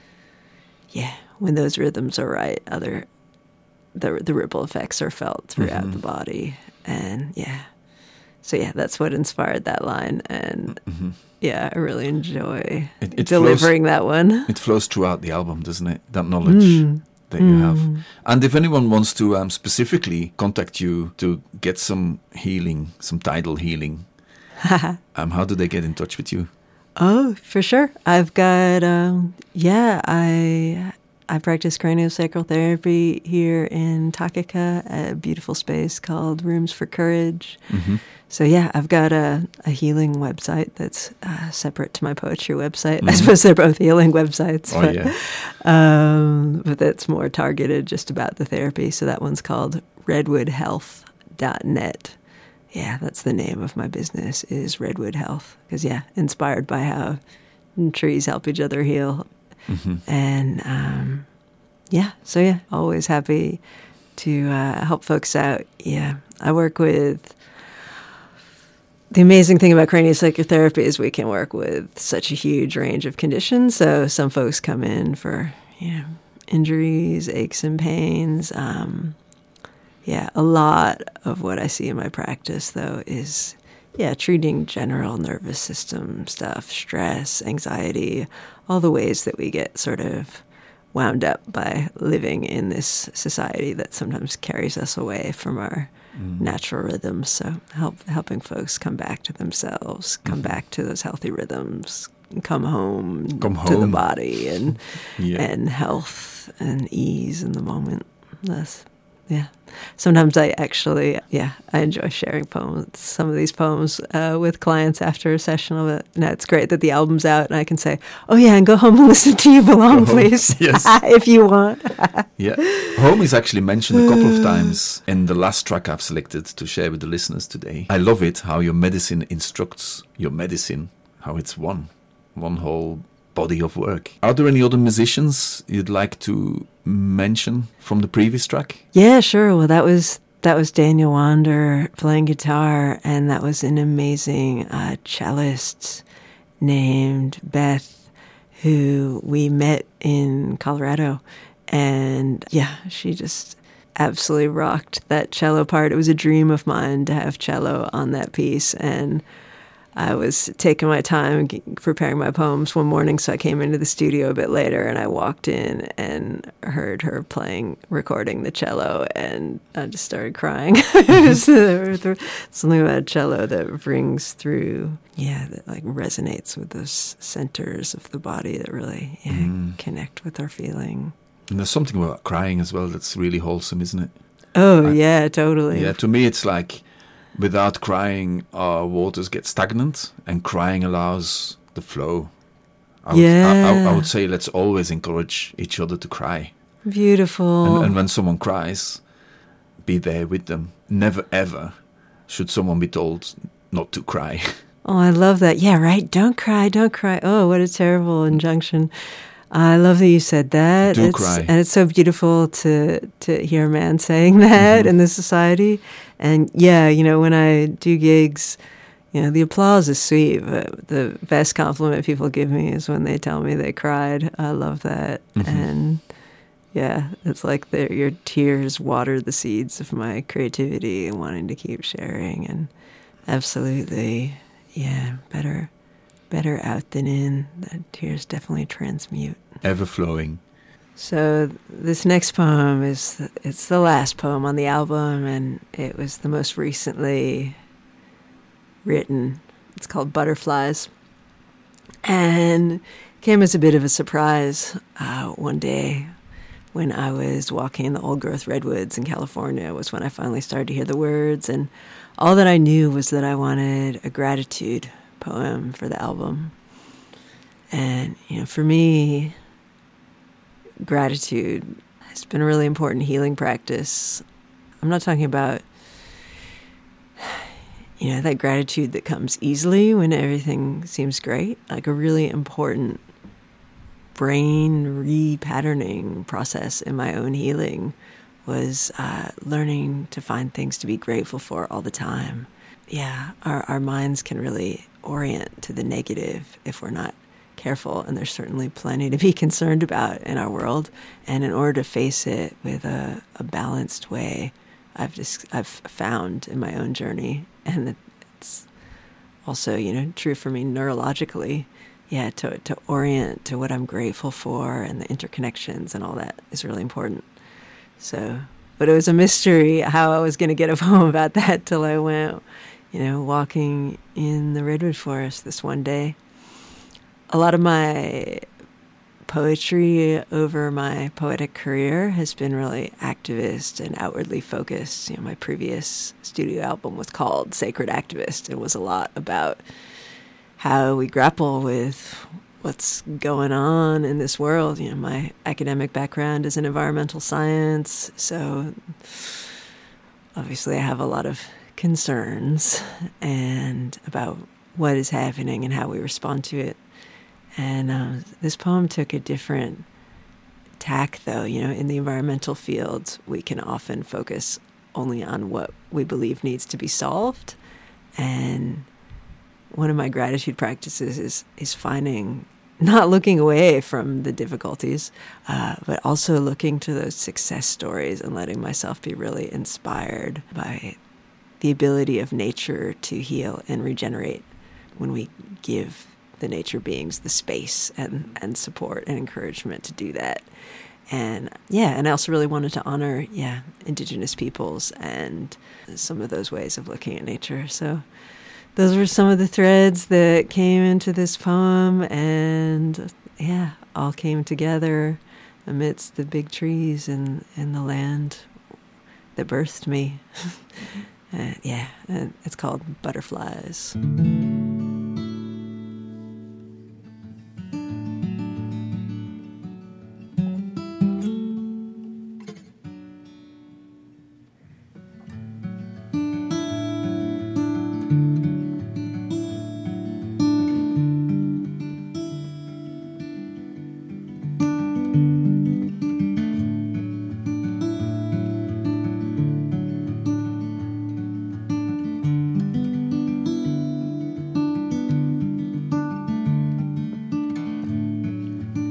yeah, when those rhythms are right, other the the ripple effects are felt throughout mm-hmm. the body. And yeah, so yeah, that's what inspired that line. And mm-hmm. yeah, I really enjoy it, it delivering flows, that one. It flows throughout the album, doesn't it? That knowledge mm. that you mm. have. And if anyone wants to um, specifically contact you to get some healing, some tidal healing, um, how do they get in touch with you? Oh, for sure. I've got, um, yeah, I I practice craniosacral therapy here in Takaka, a beautiful space called Rooms for Courage. Mm-hmm. So yeah, I've got a, a healing website that's uh, separate to my poetry website. Mm-hmm. I suppose they're both healing websites, oh, but, yeah. um, but that's more targeted just about the therapy. So that one's called redwood health dot net. Yeah, that's the name of my business, is Redwood Health. Because yeah, inspired by how trees help each other heal. Mm-hmm. And um, yeah, so yeah, always happy to uh, help folks out. Yeah, I work with. The amazing thing about craniosacral therapy is we can work with such a huge range of conditions. So some folks come in for, you know, injuries, aches and pains. Um, yeah, a lot of what I see in my practice, though, is, yeah, treating general nervous system stuff, stress, anxiety, all the ways that we get sort of wound up by living in this society that sometimes carries us away from our Mm. natural rhythms. So help helping folks come back to themselves, come mm-hmm. back to those healthy rhythms, come home, come to home. the body and yeah. and health and ease in the moment. That's, yeah. Sometimes I actually, yeah, I enjoy sharing poems, some of these poems uh, with clients after a session of it. Now, it's great that the album's out and I can say, oh yeah, and go home and listen to You Belong, please, yes. if you want. Yeah. Home is actually mentioned a couple of times in the last track I've selected to share with the listeners today. I love it, how your medicine instructs your medicine, how it's one, one whole body of work. Are there any other musicians you'd like to mention from the previous track? Yeah, sure. Well, that was that was Daniel Wander playing guitar, and that was an amazing uh, cellist named Beth, who we met in Colorado. And yeah, she just absolutely rocked that cello part. It was a dream of mine to have cello on that piece, and I was taking my time preparing my poems one morning, so I came into the studio a bit later, and I walked in and heard her playing, recording the cello, and I just started crying. Something about cello that rings through, yeah, that like resonates with those centers of the body that really yeah, mm. connect with our feeling. And there's something about crying as well that's really wholesome, isn't it? Oh, I, yeah, totally. Yeah, to me it's like, without crying, our waters get stagnant, and crying allows the flow. I would, yeah. I, I, I would say let's always encourage each other to cry. Beautiful. And, and when someone cries, be there with them. Never, ever should someone be told not to cry. Oh, I love that. Yeah, right? Don't cry, don't cry. Oh, what a terrible injunction. I love that you said that. Do it's, cry. And it's so beautiful to to hear a man saying that mm-hmm. in this society. And yeah, you know, when I do gigs, you know, the applause is sweet, but the best compliment people give me is when they tell me they cried. I love that. Mm-hmm. And yeah, it's like your tears water the seeds of my creativity and wanting to keep sharing. And absolutely, yeah, better better out than in. The tears definitely transmute. Ever flowing. So this next poem is the, it's the last poem on the album, and it was the most recently written. It's called Butterflies, and came as a bit of a surprise uh, one day when I was walking in the old-growth redwoods in California. Was when I finally started to hear the words, and all that I knew was that I wanted a gratitude poem for the album. And you know, for me, gratitude has been a really important healing practice. I'm not talking about, you know, that gratitude that comes easily when everything seems great. Like a really important brain repatterning process in my own healing was uh, learning to find things to be grateful for all the time. Yeah, our, our minds can really orient to the negative if we're not careful, and there's certainly plenty to be concerned about in our world. And in order to face it with a, a balanced way, I've just I've found in my own journey, and it's also, you know, true for me neurologically. Yeah, to to orient to what I'm grateful for, and the interconnections and all that is really important. So, but it was a mystery how I was going to get a poem about that till I went, you know, walking in the redwood forest this one day. A lot of my poetry over my poetic career has been really activist and outwardly focused. You know, my previous studio album was called Sacred Activist. It was a lot about how we grapple with what's going on in this world. You know, my academic background is in environmental science, so obviously I have a lot of concerns and about what is happening and how we respond to it. And uh, this poem took a different tack, though. You know, in the environmental field, we can often focus only on what we believe needs to be solved. And one of my gratitude practices is is finding, not looking away from the difficulties, uh, but also looking to those success stories and letting myself be really inspired by the ability of nature to heal and regenerate when we give the nature beings the space and, and support and encouragement to do that. And yeah, and I also really wanted to honor, yeah, indigenous peoples and some of those ways of looking at nature. So those were some of the threads that came into this poem, and yeah, all came together amidst the big trees and, and the land that birthed me. uh, yeah, and it's called Butterflies.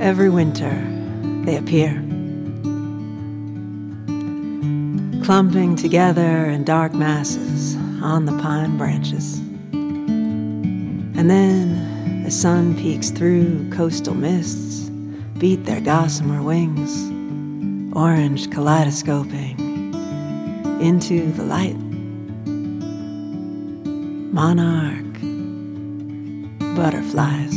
Every winter they appear, clumping together in dark masses on the pine branches. And then the sun peeks through coastal mists, beat their gossamer wings, orange kaleidoscoping into the light. Monarch butterflies.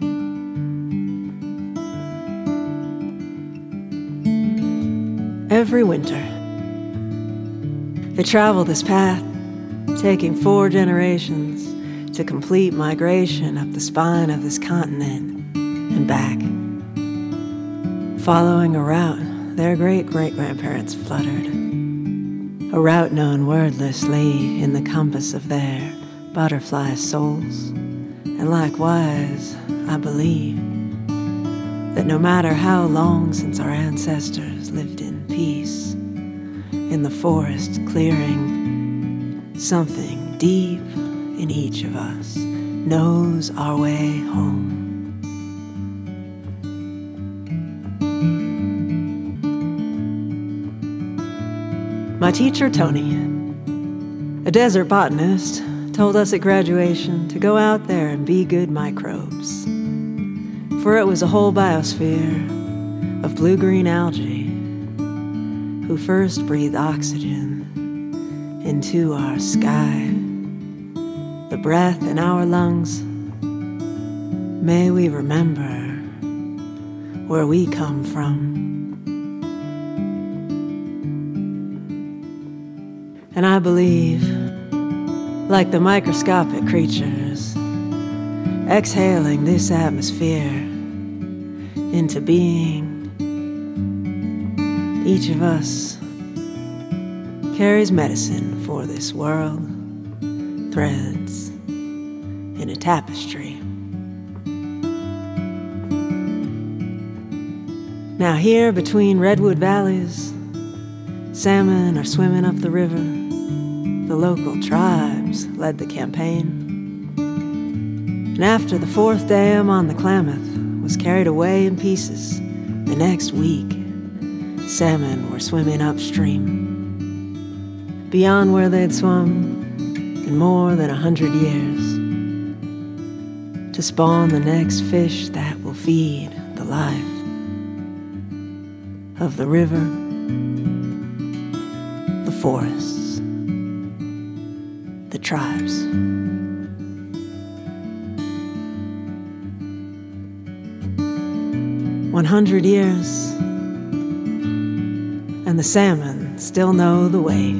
Every winter, they travel this path, taking four generations to complete migration up the spine of this continent and back, following a route their great-great-grandparents fluttered, a route known wordlessly in the compass of their butterfly souls. And likewise, I believe that no matter how long since our ancestors lived in peace, in the forest clearing, something deep in each of us knows our way home. My teacher, Tony, a desert botanist, told us at graduation to go out there and be good microbes. For it was a whole biosphere of blue-green algae who first breathed oxygen into our sky, the breath in our lungs. May we remember where we come from. And I believe, like the microscopic creatures, exhaling this atmosphere into being, each of us carries medicine for this world, threads in a tapestry. Now here between redwood valleys, salmon are swimming up the river. The local tribes led the campaign. And after the fourth dam on the Klamath was carried away in pieces, the next week, salmon were swimming upstream, beyond where they'd swum in more than a hundred years, to spawn the next fish that will feed the life of the river, the forests, the tribes. One hundred years, and the salmon still know the way.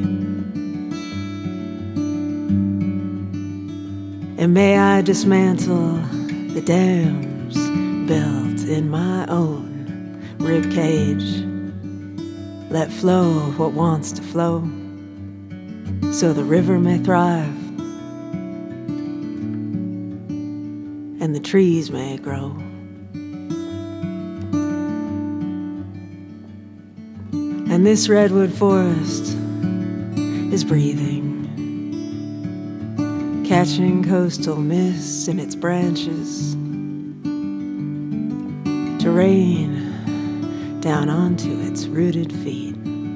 And may I dismantle the dams built in my own rib cage, let flow what wants to flow, so the river may thrive, and the trees may grow. And this redwood forest is breathing, catching coastal mists in its branches to rain down onto its rooted feet.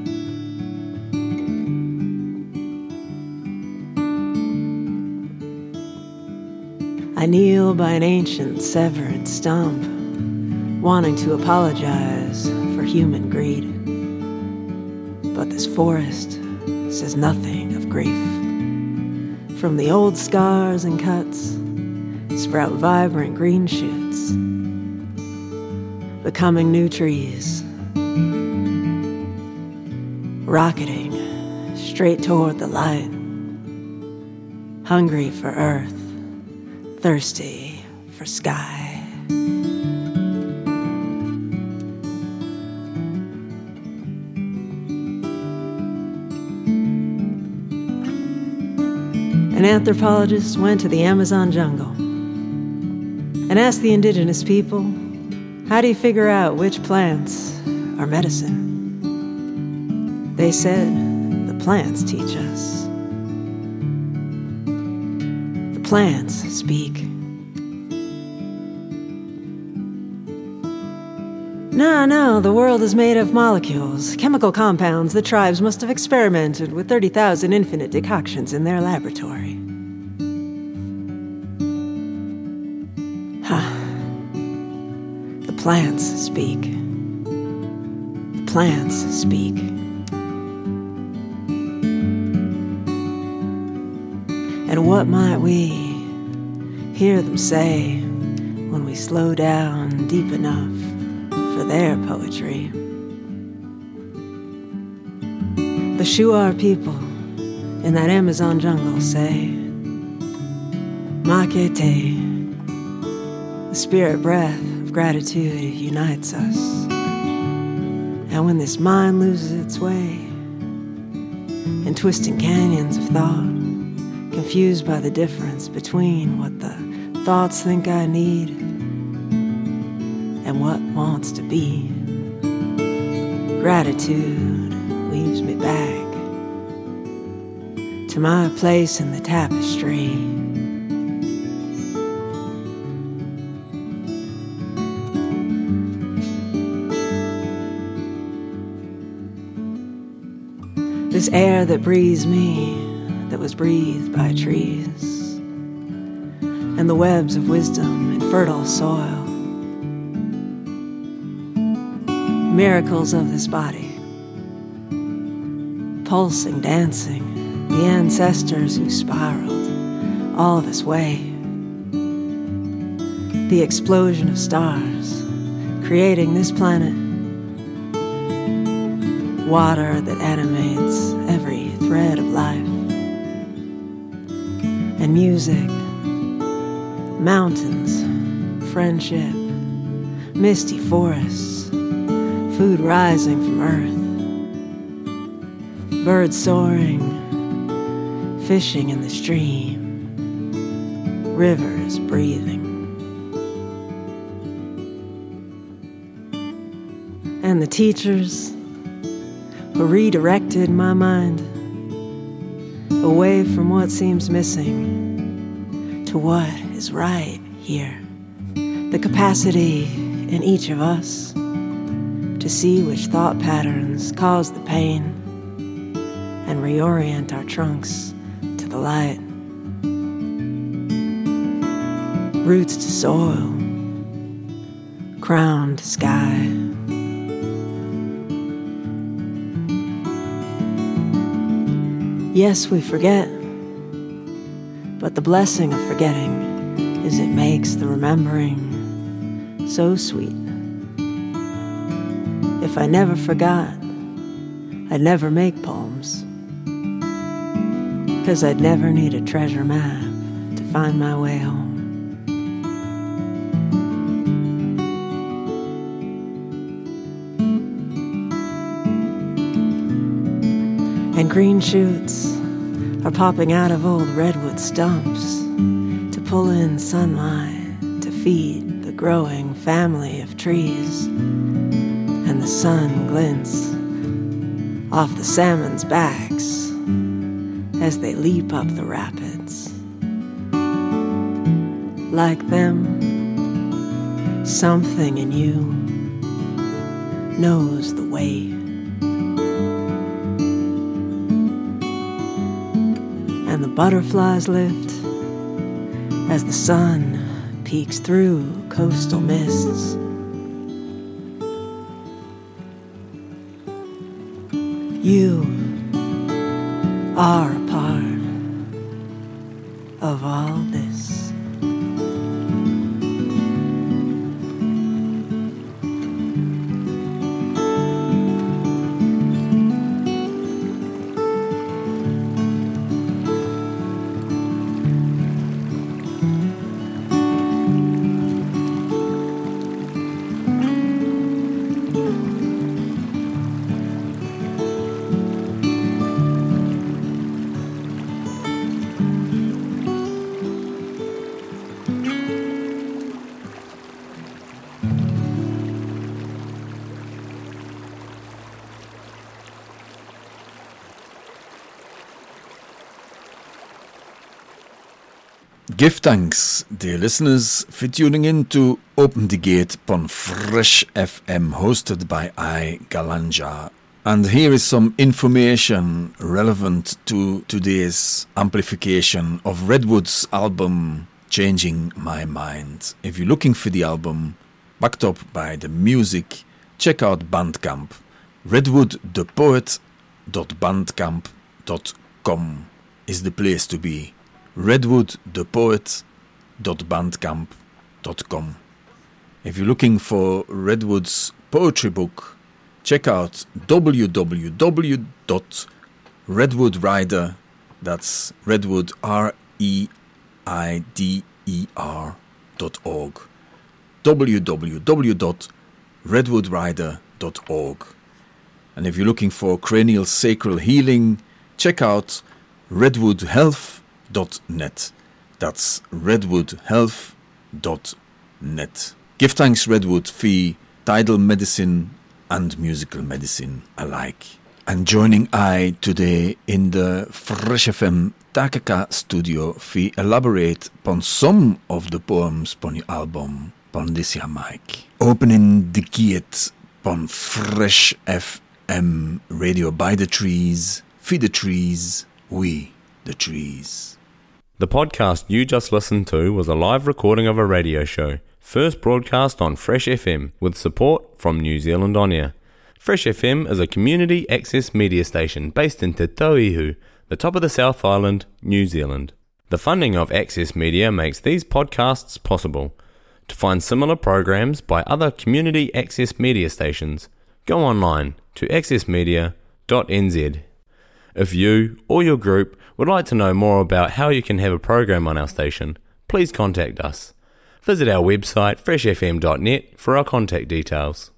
I kneel by an ancient severed stump, wanting to apologize for human greed. But this forest says nothing of grief. From the old scars and cuts sprout vibrant green shoots, becoming new trees, rocketing straight toward the light, hungry for earth, thirsty for sky. An anthropologist went to the Amazon jungle and asked the indigenous people, how do you figure out which plants are medicine? They said, the plants teach us. The plants speak. No, no, the world is made of molecules, chemical compounds the tribes must have experimented with thirty thousand infinite decoctions in their laboratory. Huh. The plants speak. The plants speak. And what might we hear them say when we slow down deep enough for their poetry? The Shuar people in that Amazon jungle say, Makete, the spirit breath of gratitude unites us. And when this mind loses its way in twisting canyons of thought, confused by the difference between what the thoughts think I need and what wants to be, gratitude weaves me back to my place in the tapestry. This air that breathes me, that was breathed by trees, and the webs of wisdom in fertile soil, miracles of this body, pulsing, dancing, the ancestors who spiraled all this way, the explosion of stars creating this planet, water that animates every thread of life, and music, mountains, friendship, misty forests, food rising from earth, birds soaring, fishing in the stream, rivers breathing. And the teachers who redirected my mind away from what seems missing to what is right here. The capacity in each of us to see which thought patterns cause the pain and reorient our trunks to the light. Roots to soil, crown to sky. Yes, we forget, but the blessing of forgetting is it makes the remembering so sweet. If I never forgot, I'd never make poems, 'cause I'd never need a treasure map to find my way home. And green shoots are popping out of old redwood stumps to pull in sunlight to feed the growing family of trees. And the sun glints off the salmon's backs as they leap up the rapids. Like them, something in you knows the way. And the butterflies lift as the sun peeks through coastal mists. You are a part of all this. Give thanks, dear listeners, for tuning in to Open the Gate on Fresh F M, hosted by I, Galanja. And here is some information relevant to today's amplification of Redwood's album, Changing My Mind. If you're looking for the album, backed up by the music, check out Bandcamp. redwood the poet dot bandcamp dot com is the place to be. redwood the poet dot bandcamp dot com. If you're looking for Redwood's poetry book, check out w w w dot redwood rider, that's Redwood R E I D E R dot org. w w w dot redwood rider dot org. And if you're looking for cranial sacral healing, check out redwood health dot net. That's redwood health dot net. Give thanks, Redwood, for tidal medicine and musical medicine alike. And joining I today in the Fresh F M Takaka studio to elaborate upon some of the poems on your album, upon this here mic. Opening the gate upon Fresh F M radio by the trees, for the trees, we the trees. The podcast you just listened to was a live recording of a radio show, first broadcast on Fresh F M with support from New Zealand On Air. Fresh F M is a community access media station based in Te Tauihu, the top of the South Island, New Zealand. The funding of Access Media makes these podcasts possible. To find similar programs by other community access media stations, go online to access media dot n z. If you or your group would like to know more about how you can have a program on our station, please contact us. Visit our website fresh f m dot net for our contact details.